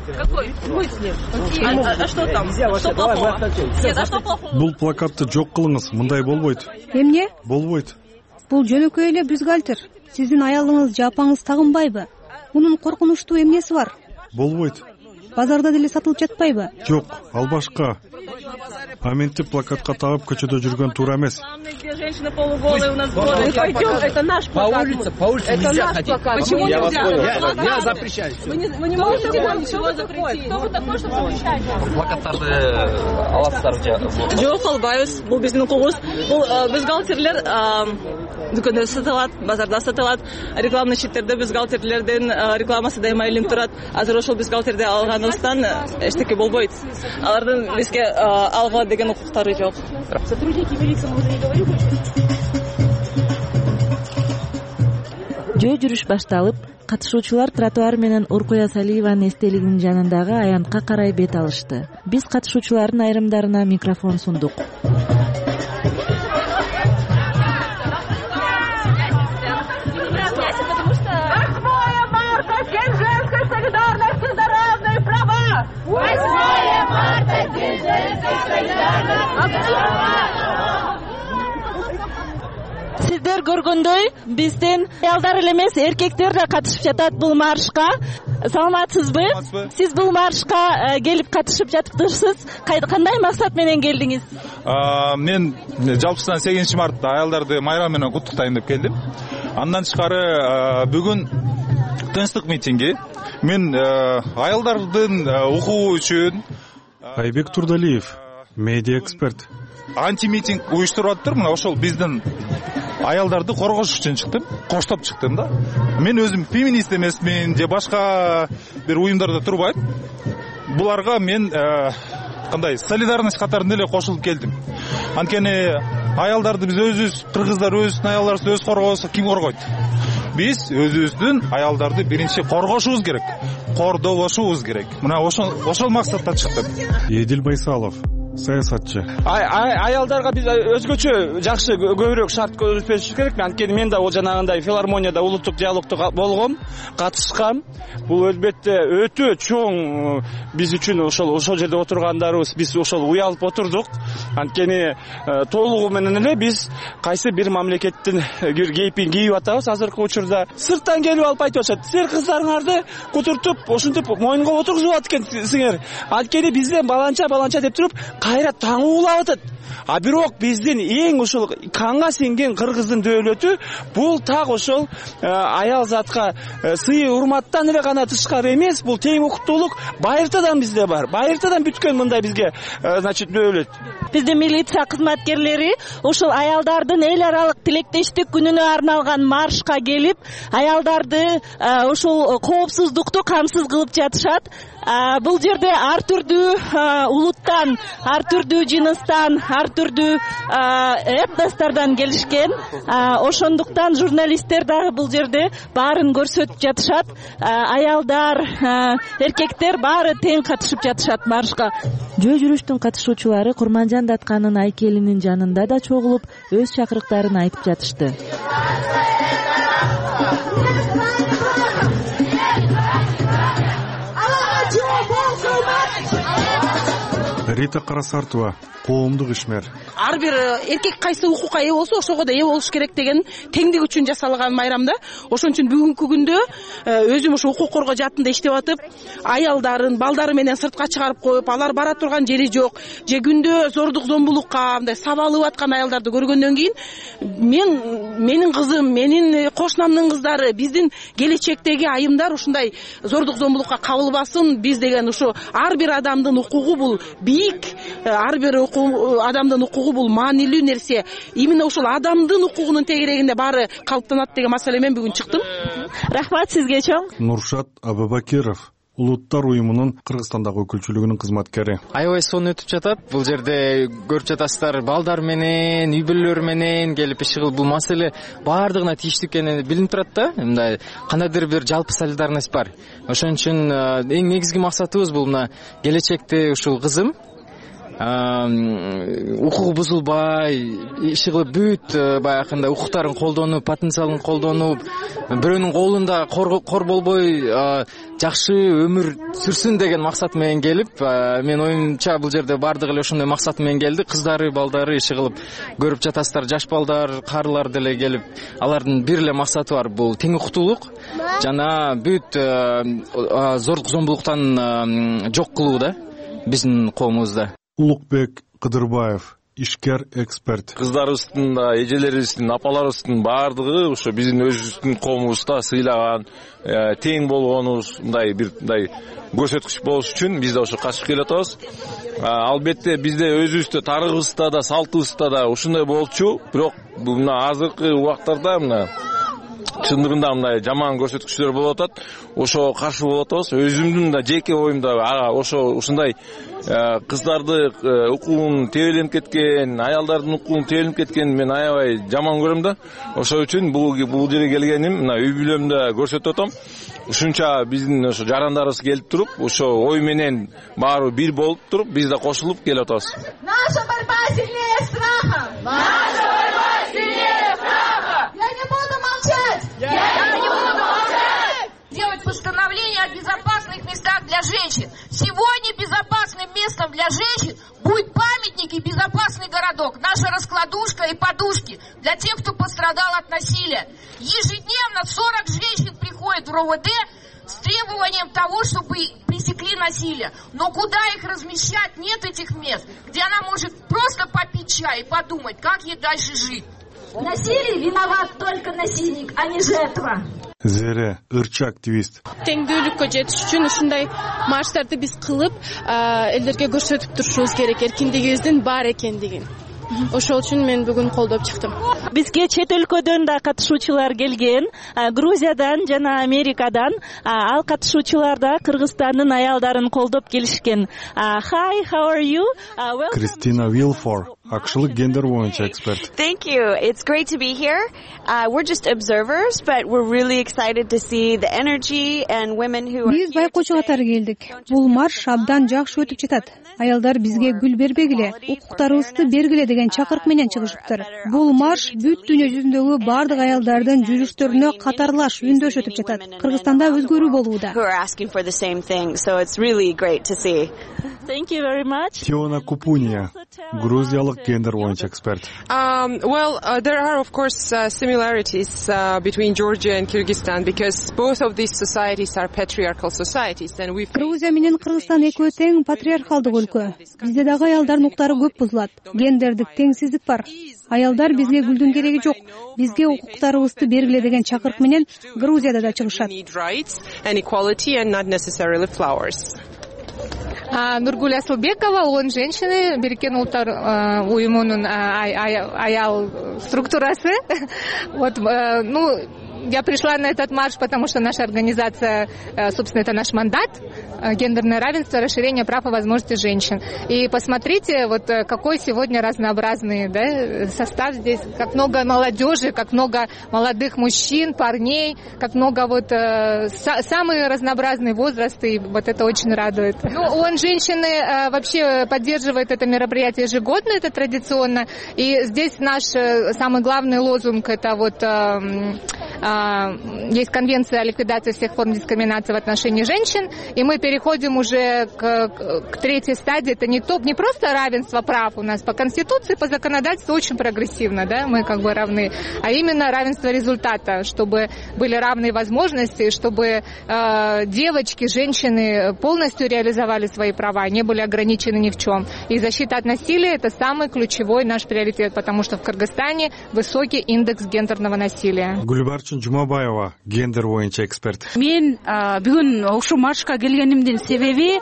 Бул плакатты жок кылыңыз, мындай болбойт. Эмне? Болбойт. Бул жөнөкөй эле бюстгальтер. Сиздин аялыңыз жапаңыз тагынбайбы? Мунун коркунучтуу эмнеси бар? Болбойт. базарда деле сатылып жатпайбы? Жок, ал башка. Аментип плакатка тагып көчөдө жүргөн туура эмес. Женщины полуголые у нас ходят. Пойдем, это наш плакат. По улице это наш плакат. Почему я вас понял. Я запрещаю. Вы не можете нам ничего запретить. Кто вы такой, чтобы запрещать? Плакаттарды аласыздар же? Жок, албайбыз. Бул биздин укугубуз. Бул бюстгальтерлер дүкөндө сатылат, базарда сатылат. Рекламный щиттерде бюстгальтерлердин рекламасы дайыма илинип турат. Азыр ошол бюстгальтерди алганыбыздан эчтеке болбойт. Алардын бизге алга деген укуктары жок. Сотрудники милиции уже не говорили? Жөө жүрүш башталып, катышуучулар тротуар менен Уркуя Салиеванын эстелигинин жанындагы аянтка карай бет алышты. Биз катышуучулардын айрымдарына микрофон сундук. Сиздер көргөндөй, бизден аялдар эле эмес, эркектер да катышып жатат бул маршка. Саламатсызбы? Сиз бул маршка келип катышып жатыптырсыз. Кандай максат менен келдиңиз? Мен жалпысынан 8-мартта аялдарды майрам менен куттуктайм деп келдим. Андан тышкары бүгүн тынчтык митинги. Мен аялдардын укугу үчүн Айбек Турдалиев, медиа эксперт. Антимитинг уюштуруп атыптыр. Мына ошол биздин аялдарды коргош үчүн чыктым, коштоп чыктым да. Мен өзүм феминист эмесмин, же башка бир уюмдарда турбайм. Буларга мен кандай солидарность катарында эле кошулуп келдим. Анткени аялдарды биз өзүбүз, кыргыздар өзүнүн аялдарын өзү коргобосо ким коргойт? Биз өзүбүздүн аялдарды биринчи коргошубуз керек, кордобошубуз керек. Мына ошол максатта чыктым. Едил Байсалов, саясатчы. Аялдарга биз өзгөчө жакшы көбүрөөк шарт көрсөтүш керек. Анткени мен да жанагындай филармонияда улуттук диалогто болгом, катышкам. Бул албетте өтө чоң биз үчүн ошол жерде отургандарыбыз, биз ошол уялып отурдук. Анткени толугу менен эле биз кайсы бир мамлекеттин кейпин кийип атабыз азыркы учурда. Сырттан келип алып айтып атышат, силер кыздарыңарды кутуртуп, ошентип мойнго отургузуп атат экенсиңер. Анткени бизден баланча деп туруп кайра таң уулап атат. А бирок биздин эң ошол канга сиңген кыргыздын дөөлөтү бул так ошол аял затка сый урматтан эле гана тышкары эмес, бул тең укуктуулук байыртадан бизде бар. Байыртадан бүткөн мындай бизге значит дөөлөт. Биздин милиция кызматкерлери ошол аялдардын эл аралык тилектештик күнүнө арналган маршка келип, аялдарды ошол коопсуздукту камсыз кылып жатышат. Бул жерде ар түрдүү улуттан, ар түрдүү жыныстан, ар түрдүү этностордон келишкен. Ошондуктан журналисттер дагы бул жерде баарын көрсөтүп жатышат. Аялдар, эркектер баары тең катышып жатышат маршка. Жөө жүрүштүн катышуучулары Курманжан Датканын айкелинин жанында да чогулуп, өз чакырыктарын айтып жатышты. Рита Карасартова, коомдук ишмер. Ар бир эркек кайсы укукка ээ болсо ошого да ээ болуш керек деген теңдик үчүн жасалган майрамда. Ошон үчүн бүгүнкү күндө өзүм ошо укук коргоо жаатында иштеп атып, аялдарын, балдары менен сыртка чыгарып коюп, алар бара турган жери жок, же күндө зордук зомбулукка мындай сабалып аткан аялдарды көргөндөн кийин менин кызым, менин кошунамдын кыздары, биздин келечектеги айымдар ушундай зордук зомбулукка кабылбасын, биз деген ушу ар бир адамдын укугу бул бийик, ар бир адамдын укугу бул маанилүү нерсе. Именно ошол адамдын укугунун тегерегинде баары калыптанат деген маселе менен бүгүн чыктым. Рахмат сизге чоң. Нуршат Абабакиров, Улуттар уюмунун Кыргызстандагы өкүлчүлүгүнүн кызматкери. Аябай сонун өтүп жатат. Бул жерде көрүп жатасыздар, балдар менен, үй бүлөлөр менен келип иш кылып, бул маселе баардыгына тийиштүү экени билинип турат да. Мындай кандайдыр бир жалпы солидарность бар. Ошон үчүн эң негизги максатыбыз бул мына келечекте ушул кызым укугу бузулбай иши кылып бүт баягындай укуктарын колдонуп, потенциалын колдонуп, бирөөнүн колунда кор болбой жакшы өмүр сүрсүн деген максат менен келип, менин оюмча бул жерде баардыгы эле ошондой максат менен келди. Кыздары, балдары иши кылып көрүп жатасыздар, жаш балдар, карылар деле келип, алардын бир эле максаты бар, бул тең укуктуулук жана бүт зордук зомбулуктан жок кылуу да биздин коомубузда. Улукбек Кыдырбаев, ишкер эксперт. Кыздарыбыздын да, эжелерибиздин, апаларыбыздын баардыгы ошо биздин өзүбүздүн коомубузда сыйлаган, тең болгонубуз, мындай бир мындай көрсөткүч болуш үчүн биз да ошо катышып келатабыз. Албетте бизде өзүбүздө тарыхыбызда да, салтыбызда да ушундай болчу, бирок мына азыркы убактарда мына чындыгында мындай жаман көрсөткүчтөр болуп атат. Ошо каршы болуп атабыз. Өзүмдүн да жеке оюмда ушундай кыздарды укугун тебеленип кеткен, аялдардын укугун тебеленип кеткен мен аябай жаман көрөм да. Ошол үчүн бул жерге келгеним мына үй бүлөмдө көрсөтүп атам. Ушунча биздин ошо жарандарыбыз келип туруп, ошо ой менен баары бир болуп туруп, биз да кошулуп келип атабыз. Наша борьба сильнее страха. Наша борьба сильнее страха. Я не буду молчать. Я не буду молчать. Делать постановление о безопасных местах для женщин. Сегодня безопасным местом для женщин будет памятник и безопасный городок. Наша раскладушка и подушки для тех, кто пострадал от насилия. Ежедневно 40 женщин приходят в РОВД с требованием того, чтобы пресекли насилие. Но куда их размещать, нет этих мест, где она может просто попить чай и подумать, как ей дальше жить. В насилии виноват только насильник, а не жертва. Зере, ырчы активист. Теңдүүлүккө жетиш үчүн ушундай марштарды биз кылып, элдерге көрсөтүп турушубуз керек, эркиндигибиздин бар экендигин. Ошол үчүн мен бүгүн колдоп чыктым. Бизге чет өлкөдөн да катышуучулар келген, Грузиядан жана Америкадан. Ал катышуучулар да Кыргызстандын аялдарын колдоп келишкен. Hi, how are you? Кристина Вилфор, акчылык гендер боюнча эксперт. Thank you. It's great to be here. We're just observers, but we're really excited to see the energy and women who are. Биз байкоочу катары келдик. Бул марш абдан жакшы өтүп жатат. Аялдар бизге гүл бербегиле, укуктарыбызды бергиле деген чакырык менен чыгышыптыр. Бул марш бүт дүйнө жүзүндөгү бардык аялдардын жүрүштөрүнө катарлаш үндөш өтүп жатат. Кыргызстанда өзгөрүү болууда. So it's really great to see. Thank you very much. Теона Купуния, грузиялык гендер боюнча эксперт. Well, there are of course similarities between Georgia and Kyrgyzstan because both of these societies are patriarchal societies and we. Грузия менен Кыргызстан экөө тең патриархалдык өлкө. Бизде дагы аялдардын укуктары көп бузулат. Гендердик теңсиздик бар. Аялдар бизге гүлдүн кереги жок. Бизге укуктарыбызды бергиле деген чакырык менен Грузияда да чыгышат. Нургуль Асылбекова, он женщины, Бириккен Улуттар уюмунун аял структурасы. Вот, я пришла на этот марш, потому что наша организация, собственно, это наш мандат, гендерное равенство, расширение прав и возможностей женщин. И посмотрите, вот какой сегодня разнообразный, да, состав здесь, как много молодежи, как много молодых мужчин, парней, как много вот самые разнообразные возрасты, и вот это очень радует. ООН женщины вообще поддерживает это мероприятие ежегодно, это традиционно, и здесь наш самый главный лозунг, это вот есть конвенция о ликвидации всех форм дискриминации в отношении женщин, и мы переходим уже к третьей стадии. Это не просто равенство прав у нас по Конституции, по законодательству очень прогрессивно, да, мы как бы равны, а именно равенство результата, чтобы были равные возможности, чтобы девочки, женщины полностью реализовали свои права, не были ограничены ни в чем. И защита от насилия – это самый ключевой наш приоритет, потому что в Кыргызстане высокий индекс гендерного насилия. Жумабаева, гендер боюнча эксперт. Мен бүгүн ушу маршка келгенимдин себеби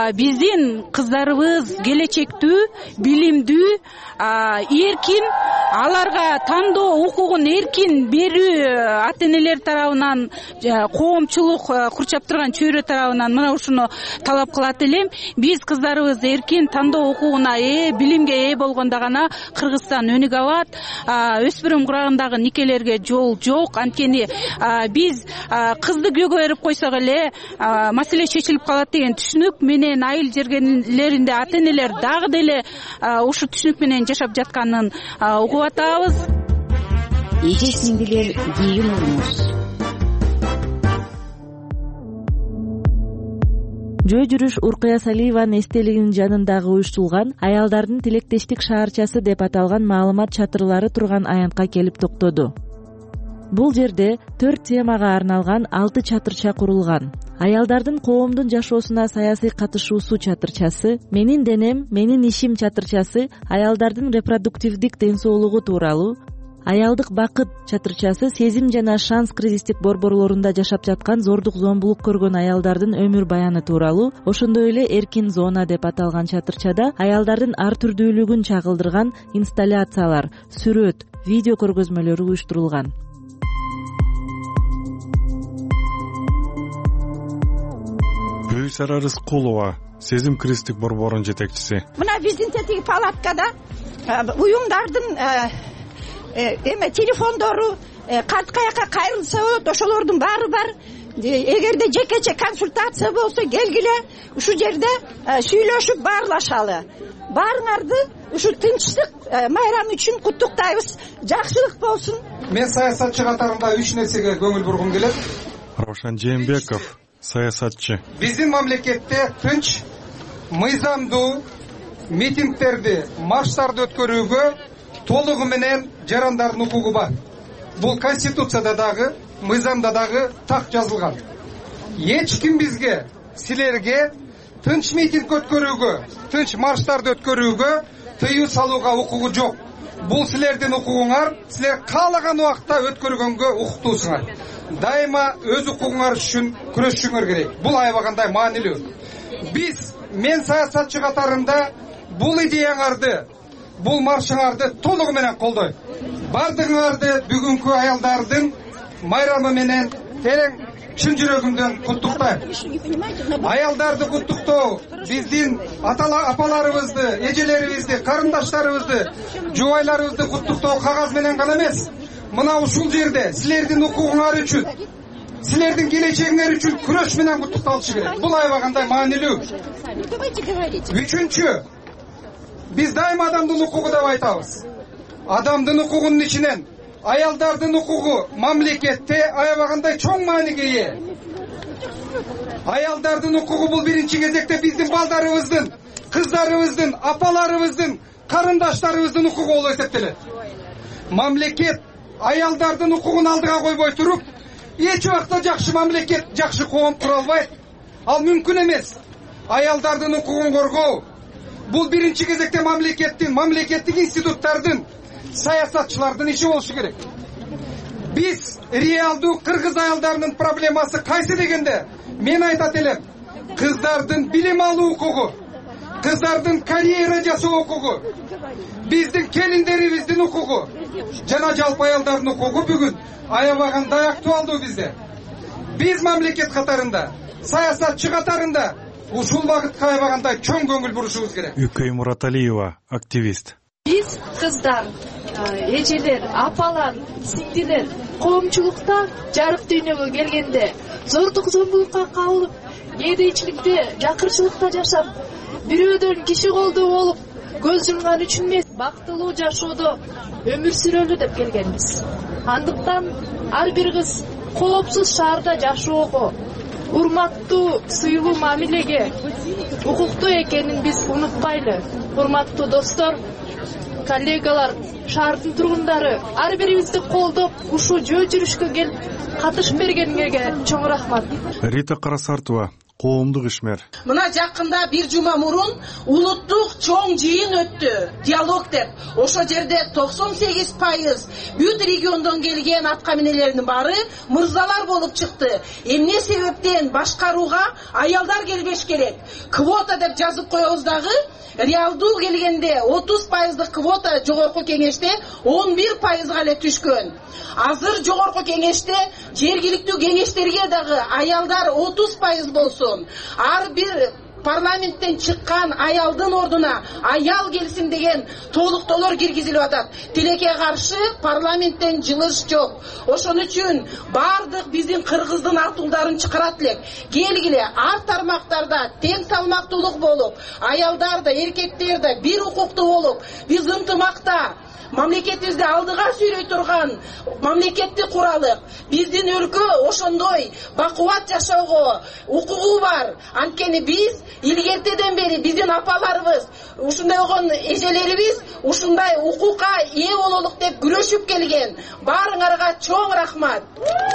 биздин кыздарыбыз келечектүү, билимдүү, эркин аларга тандоо укугун эркин берүү ата энелер тарабынан, коомчулук курчап турган чөйрө тарабынан мына ушуну талап кылат элем. Биз кыздарыбыз эркин тандоо укугуна билимге ээ болгондо гана Кыргызстан өнүгө алат. Өспүрүм курагындагы никелерге жол жок. Анткени биз кызды күйөөгө берип койсок эле маселе чечилип калат деген түшүнүк менен айыл жергенлеринде ата энелер дагы деле ушу түшүнүк менен жашап жатканын угуп атабыз. Эже сиңдилер кийин урмуз. Жөө жүрүш Уркуя Салиеванын эстелигинин жанындагы уюштурулган аялдардын тилектештик шаарчасы деп аталган маалымат чатырлары турган аянтка келип токтоду. Бул жерде 4 темага арналган 6 чатырча курулган. Аялдардын коомдун жашоосуна саясий катышуусу чатырчасы, менин денем, менин ишим чатырчасы, аялдардын репродуктивдик ден соолугу тууралуу, аялдык бакыт чатырчасы, сезим жана шанс кризистик борборлорунда жашап жаткан зордук зомбулук көргөн аялдардын өмүр баяны тууралуу, ошондой эле эркин зона деп аталган чатырчада аялдардын ар түрдүүлүгүн чагылдырган инсталляциялар, сүрөт, видео көргөзмөлөрү уюштурулган. Гүлсара Рыскулова, Сезим кризистик борборунун жетекчиси. Мына биздин тетиги палаткада уюмдардын телефондору, карт каяка кайрылса болот, ошолордун баары бар. Эгерде жекече консультация болсо келгиле, ушу жерде сүйлөшүп баарлашалы. Баарыңарды ушу тынчтык майрам үчүн куттуктайбыз. Жакшылык болсун. Мен саясатчы катарында 3 нерсеге көңүл бургум келет. Равшан Жээнбеков, саясатчы. Биздин мамлекетте тынч, мыйзамдуу митингдерди, марштарды өткөрүүгө толугу менен жарандардын укугу бар. Бул конституцияда дагы, мыйзамда дагы так жазылган. Эч ким бизге, силерге тынч митинг өткөрүүгө, тынч марштарды өткөрүүгө тыюу салууга укугу жок. Бул силердин укугуңар, силер каалаган убакта өткөргөнгө укуктуусуңар. Дайыма өз укугуңар үчүн күрөшүңөр керек. Бул аябагандай маанилүү. Мен саясатчы катарында бул идеяңарды, бул маршыңарды толугу менен колдойм. Бардыгыңарды бүгүнкү аялдардын майрамы менен терең чын жүрөгүмдөн куттуктайм. Аялдарды куттуктоо биздин апаларыбызды, эжелерибизди, карындаштарыбызды, жубайларыбызды куттуктоо кагаз менен гана эмес. Мына ушул жерде силердин укугуңар үчүн, силердин келечегиңер үчүн күрөш менен куттукталышы керек. Бул аябагандай маанилүү. Үчүнчү, биз дайыма адамдын укугу деп айтабыз. Адамдын укугунун ичинен аялдардын укугу мамлекетте аябагандай чоң мааниге ээ. Аялдардын укугу бул биринчи кезекте биздин балдарыбыздын, кыздарыбыздын, апаларыбыздын, карындаштарыбыздын укугу болуп эсептелет. Мамлекет аялдардын укугун алдыга койбой туруп, эч убакта жакшы мамлекет, жакшы коом кура албайт. Ал мүмкүн эмес. Аялдардын укугун коргоо бул биринчи кезекте мамлекеттик институттардын, саясатчылардын иши болушу керек. Биз реалдуу кыргыз аялдарынын проблемасы кайсы дегенде, мен айтат элем, кыздардын билим алуу укугу, кыздардын карьера жасоо укугу, биздин келиндерибиздин укугу жана жалпы аялдардын укугу бүгүн аябагандай актуалдуу бизде. Биз мамлекет катарында, саясатчы катарында ушул багытка аябагандай чоң көңүл бурушубуз керек. Үкөй Мураталиева, активист. Биз кыздар, эжелер, апалар, сиңдилер коомчулукта жарык дүйнөгө келгенде зордук зомбулукка кабылып, кээдейчиликте, жакырчылыкта жашап, бирөөдөн киши колдоо болуп, көз жумган үчүн эмес, бактылуу жашоодо өмүр сүрөлү деп келгенбиз. Андыктан ар бир кыз коопсуз шаарда жашоого, урматтуу, сыйлуу мамилеге укуктуу экенин биз унутпайлы. Урматтуу достор, коллегалар, шаардын тургундары, ар бирибизди колдоп, ушул жөө жүрүшкө келип катышып бергениңерге чоң рахмат. Рита Карасартова, коомдук ишмер. Мына жакында бир жума мурун улуттук чоң жыйын өттү, диалог деп. Ошо жерде 98% бүт региондон келген аткаминелердин баары мырзалар болуп чыкты. Эмне себептен башкарууга аялдар келбеш керек? Квота деп жазып коебуз дагы, реалдуу келгенде 30% квота жогорку кеңеште 11% эле түшкөн. Азыр жогорку кеңеште жергиликтүү кеңештерге дагы аялдар 30% болсун. Ар бир парламенттен чыккан аялдын ордуна аял келсин деген толуктоолор киргизилип атат. Тилекке каршы парламенттен жылыш жок. Ошон үчүн бардык биздин кыргыздын атуулдарын чыгарат элек. Келгиле ар тармактарда тең салмактуулук болуп, аялдар да, эркектер да бир укуктуу болуп, биз ынтымакта мамлекетибизди алдыга сүйрөй турган мамлекетти куралык. Биздин өлкө ошондой бакубат жашоого укугу бар. Анткени биз илгертеден бери биздин апаларыбыз, ушундай болгон эжелерибиз ушундай укукка ээ бололук деп күрөшүп келген. Баарыңарга чоң рахмат.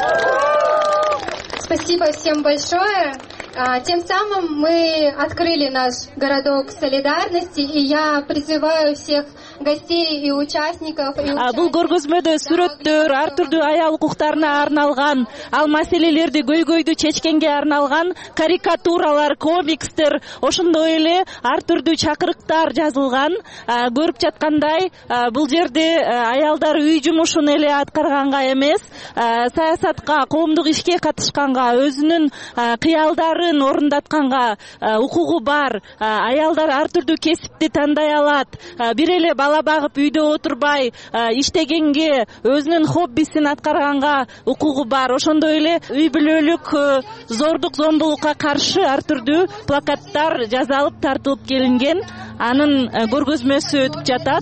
Спасибо всем большое. Тем самым мы открыли наш городок солидарности, и я призываю всех гостей и участников. Бул көргөзмөдө сүрөттөр, ар түрдүү аял укуктарына арналган, ал маселелерди көйгөйдү чечкенге арналган карикатуралар, комикстер, ошондой эле ар түрдүү чакырыктар жазылган. Көрүп жаткандай, бул жерде аялдар үй жумушун эле аткарганга эмес, саясатка, коомдук ишке катышканга, өзүнүн кыялдарын орундатканга укугу бар. Аялдар ар түрдүү кесипти тандай алат. Бир эле бала багып үйдө отурбай, иштегенге, өзүнүн хоббисин аткарганга укугу бар. Ошондой эле үй бүлөлүк зордук, зомбулукка каршы ар түрдүү плакаттар жазалып тартылып келинген. Анын көргөзмөсү өтүп жатат.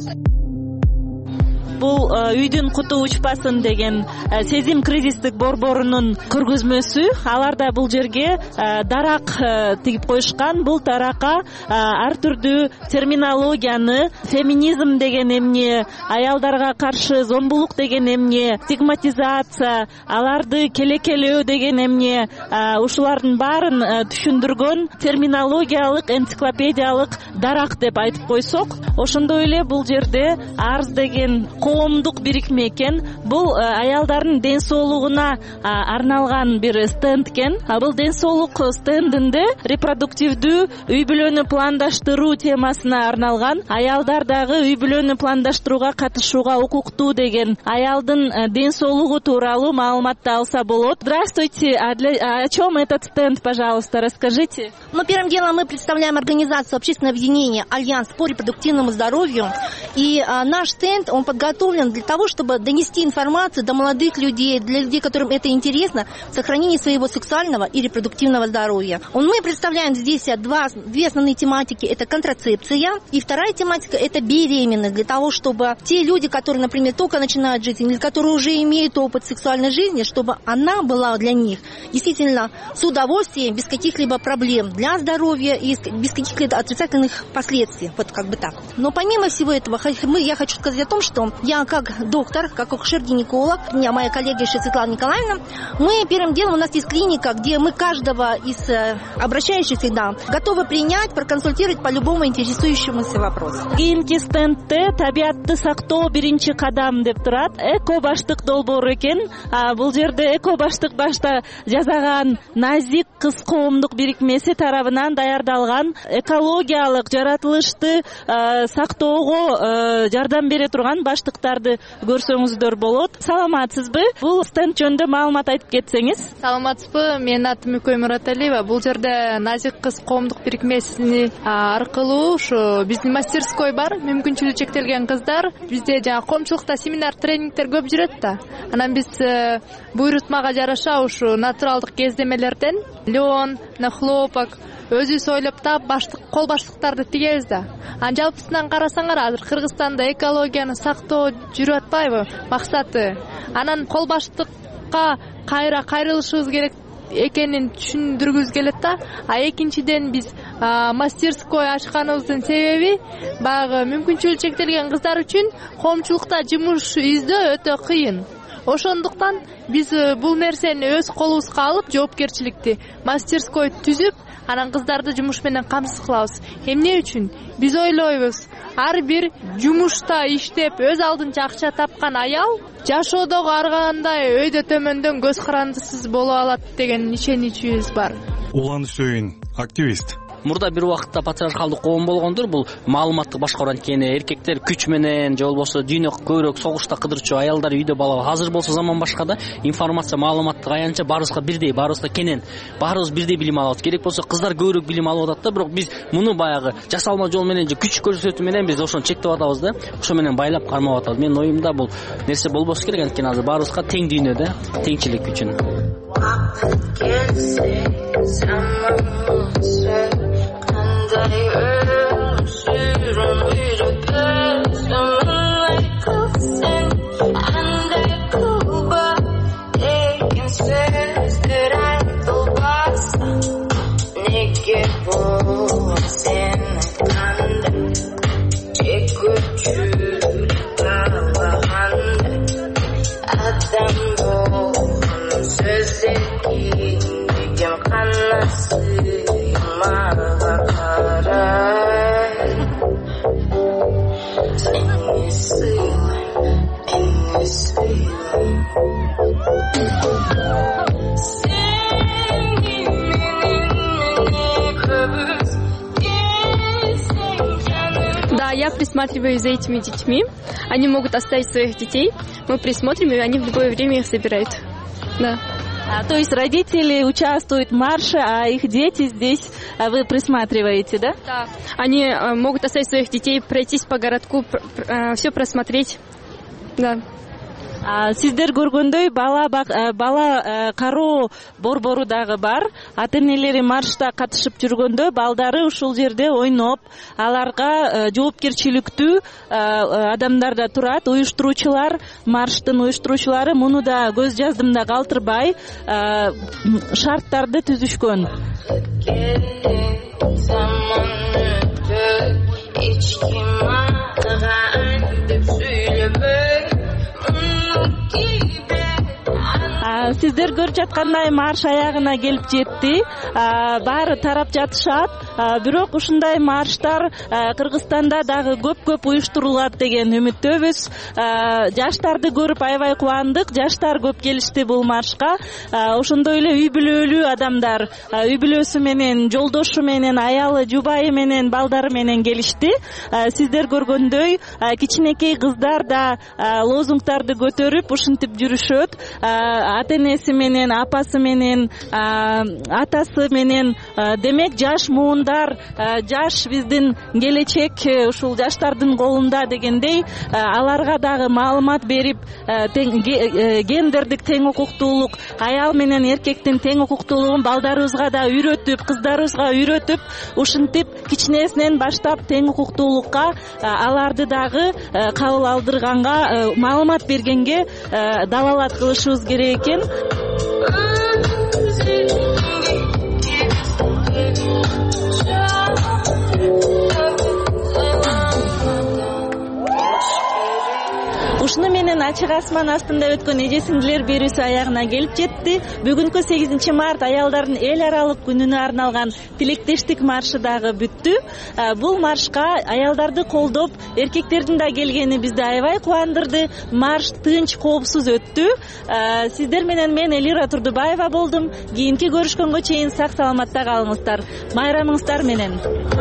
Бул үйдүн куту учпасын деген сезим кризистик борборунун көргөзмөсү. Алар да бул жерге дарак тигип коюшкан. Бул даракка ар түрдүү терминологияны, феминизм деген эмне, аялдарга каршы зомбулук деген эмне, стигматизация, аларды келекелөө деген эмне, ушулардын баарын түшүндүргөн терминологиялык, энциклопедиялык дарак деп айтып койсок, ошондой эле бул жерде арз деген коомдук бирикме экен. Бул аялдардын ден соолугуна арналган бир стенд экен. Бул ден соолук стендинде репродуктивдүү үй бүлөнү пландаштыруу темасына арналган. Аялдар дагы үй бүлөнү пландаштырууга катышууга укуктуу деген аялдын ден соолугу тууралуу маалыматты алса болот. Здравствуйте. О чем этот стенд, пожалуйста, расскажите. Первым делом мы представляем организацию общественного объединения «Альянс по репродуктивному здоровью». И наш стенд, он подготовлен для того, чтобы донести информацию до молодых людей, для людей, которым это интересно, в сохранении своего сексуального и репродуктивного здоровья. Мы представляем здесь две основные тематики. Это контрацепция. И вторая тематика – это беременность. Для того, чтобы те люди, которые, например, только начинают жизнь, или которые уже имеют опыт сексуальной жизни, чтобы она была для них действительно с удовольствием, без каких-либо проблем для здоровья и без каких-либо отрицательных последствий. Вот как бы так. Но помимо всего этого, я хочу сказать о том, что я как доктор, как акушер-гинеколог, у меня моя коллега еще Светлана Николаевна, мы первым делом, у нас есть клиника, где мы каждого из обращающихся готовы принять, проконсультировать по любому интересующемуся вопросу. Кийинки стендте табиатты сактоо биринчи кадам деп турат. Эко баштык долбоор экен. Бул жерде эко баштык башта жасаган Назик кыз коомдук бирикмеси тарабынан даярдалган экологиялык жаратылышты сактоого жардам бере турган баштыктарды көрсөңүздөр болот. Саламатсызбы? Бул стенд жөнүндө маалымат айтып кетсеңиз. Саламатсызбы? Менин атым Мүкөй Мураталиева. Бул жерде Назик кыз коомдук бирикмесини аркылуу ушу биздин мастерской бар, мүмкүнчүлүгү чектелген кыздар. Бизде коомчулукта семинар, тренингтер көп жүрөт да. Анан биз буйрутмага жараша ушу натуралдык кездемелерден лен, хлопок өзүбүз ойлоп таап кол баштыктарды тигебиз да. Жалпысынан карасаңар, азыр Кыргызстанда экологияны сактоо жүрүп атпайбы максаты. Анан кол баштыкка кайрылышыбыз керек экенин түшүндүргүбүз келет да. Экинчиден биз мастерской ачканыбыздын себеби баягы мүмкүнчүлүгү чектелген кыздар үчүн коомчулукта жумуш издөө өтө кыйын. Ошондуктан биз бул нерсени өз колубузга алып, жоопкерчиликти мастерской түзүп, анан кыздарды жумуш менен камсыз кылабыз. Эмне үчүн? Биз ойлойбуз, ар бир жумушта иштеп өз алдынча акча тапкан аял жашоодогу ар кандай өйдө төмөндөн көз карандысыз боло алат деген ишеничибиз бар. Улан Сөйүн, активист. мурда бир убакытта патриархалдык коом болгондур. Бул маалыматтык башкаруу анткени эркектер күч менен же болбосо дүйнө көбүрөөк согушта кыдырчу, аялдар үйдө бала. Азыр болсо заман башка да, информация, маалыматтык аянтча баарыбызга бирдей, баарыбызга кенен, баарыбыз бирдей билим алабыз. Керек болсо кыздар көбүрөөк билим алып атат да, бирок биз муну баягы жасалма жол менен же күч көрсөтүү менен биз ошону чектеп атабыз да. Ошо менен байлап кармап атабыз. Менин оюмда бул нерсе болбосу керек, анткени азыр баарыбызга тең дүйнөдө теңчилик үчүн. Да, я присматриваю за этими детьми. Они могут оставить своих детей. Мы присмотрим, и они в любое время их забирают. Да. То есть родители участвуют в марше, а их дети здесь вы присматриваете, да? Да. Они могут оставить своих детей, пройтись по городку, все просмотреть. Да. Сиздер көргөндөй бала кароо борбору дагы бар. Ата-энелери маршта катышып жүргөндө балдары ушул жерде ойноп, аларга жоопкерчиликтүү адамдар да турат. Уюштуруучулар, марштын уюштуруучулары муну да көз жаздым да калтырбай шарттарды түзүшкөн. Сиздер көрүп жаткандай марш аягына келип жетти. Баары тарап жатышат. Бирок ушундай марштар Кыргызстанда дагы көп уюштурулат деген үмүттөбүз. Жаштарды көрүп аябай кубандык. Жаштар көп келишти бул маршка. Ошондой эле үй бүлөлүү адамдар, үй бүлөсү менен, жолдошу менен, аялы, жубайы менен, балдары менен келишти. Сиздер көргөндөй кичинекей кыздар да лозунгдарды көтөрүп ушинтип жүрүшөт. Ата-энеси менен, апасы менен, атасы менен, демек жаш муундар, жаш биздин келечек ушул жаштардын колунда дегендей, аларга дагы маалымат берип, гендердик тең укуктуулук, аял менен эркектин тең укуктуулугун балдарыбызга да үйрөтүп, кыздарыбызга үйрөтүп, ушинтип кичинесинен баштап тең укуктуулукка аларды дагы кабыл алдырганга, маалымат бергенге далалат кылышыбыз керек экен. Ушуну менен ачык асман астында өткөн эже сиңдилер берүүсү аягына келип жетти. Бүгүнкү 8 март аялдардын эл аралык күнүнө арналган тилектештик маршы дагы бүттү. Бул маршка аялдарды колдоп, эркектердин да келгени бизди аябай кубандырды. Марш тынч, коопсуз өттү. Сиздер менен мен Элира Турдубаева болдум. Кийинки көрүшкөнгө чейин сак саламатта калыңыздар. Майрамыңыздар менен.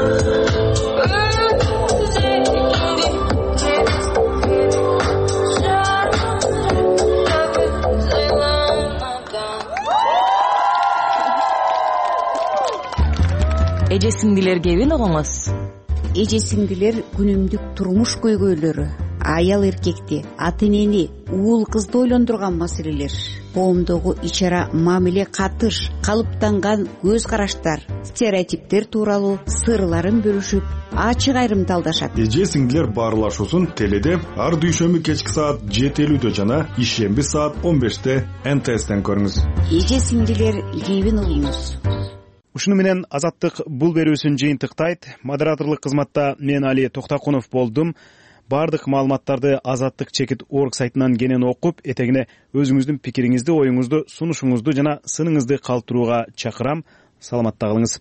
Эже сиңдилерге кебин угуңуз. Эже сиңдилер күнүмдүк турмуш көйгөйлөрү, аял эркекти, ата-энени, уул кызды ойлондурган маселелер, коомдогу ичара мамиле катыш, калыптанган көз караштар, стереотиптер тууралуу сырларын бөлүшүп, ачык айрымталдашат. Эже сиңдилер баарлашуусун теледе ар дүйшөмбү кечки саат 7:50 жана ишемби саат 15 НТСтен көрүңүз. Эже сиңдилер кебин угуңуз. Ушуну менен Азаттык бул берүүсүн жыйынтыктайт. Модераторлук кызматта мен Али Токтакунов болдум. Бардык маалыматтарды Azatlyk.org сайтынан кенен окуп, этегине өзүңүздүн пикириңизди, оюңузду, сунушуңузду жана сыныңызды калтырууга чакырам. Саламатта калыңыз.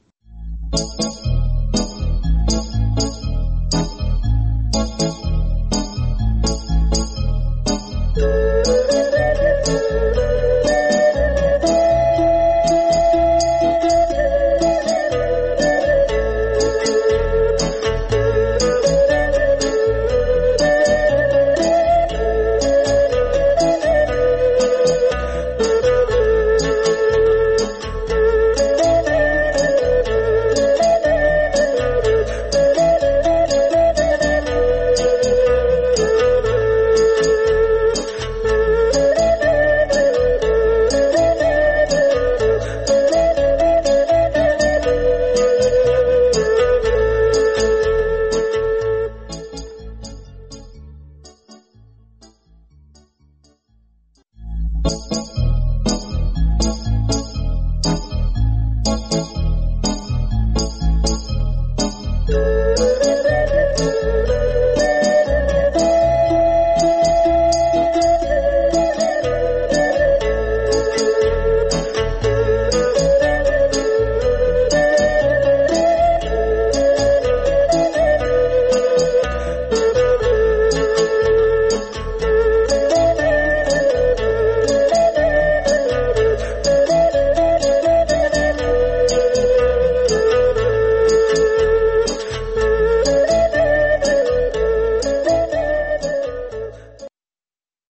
Thank you.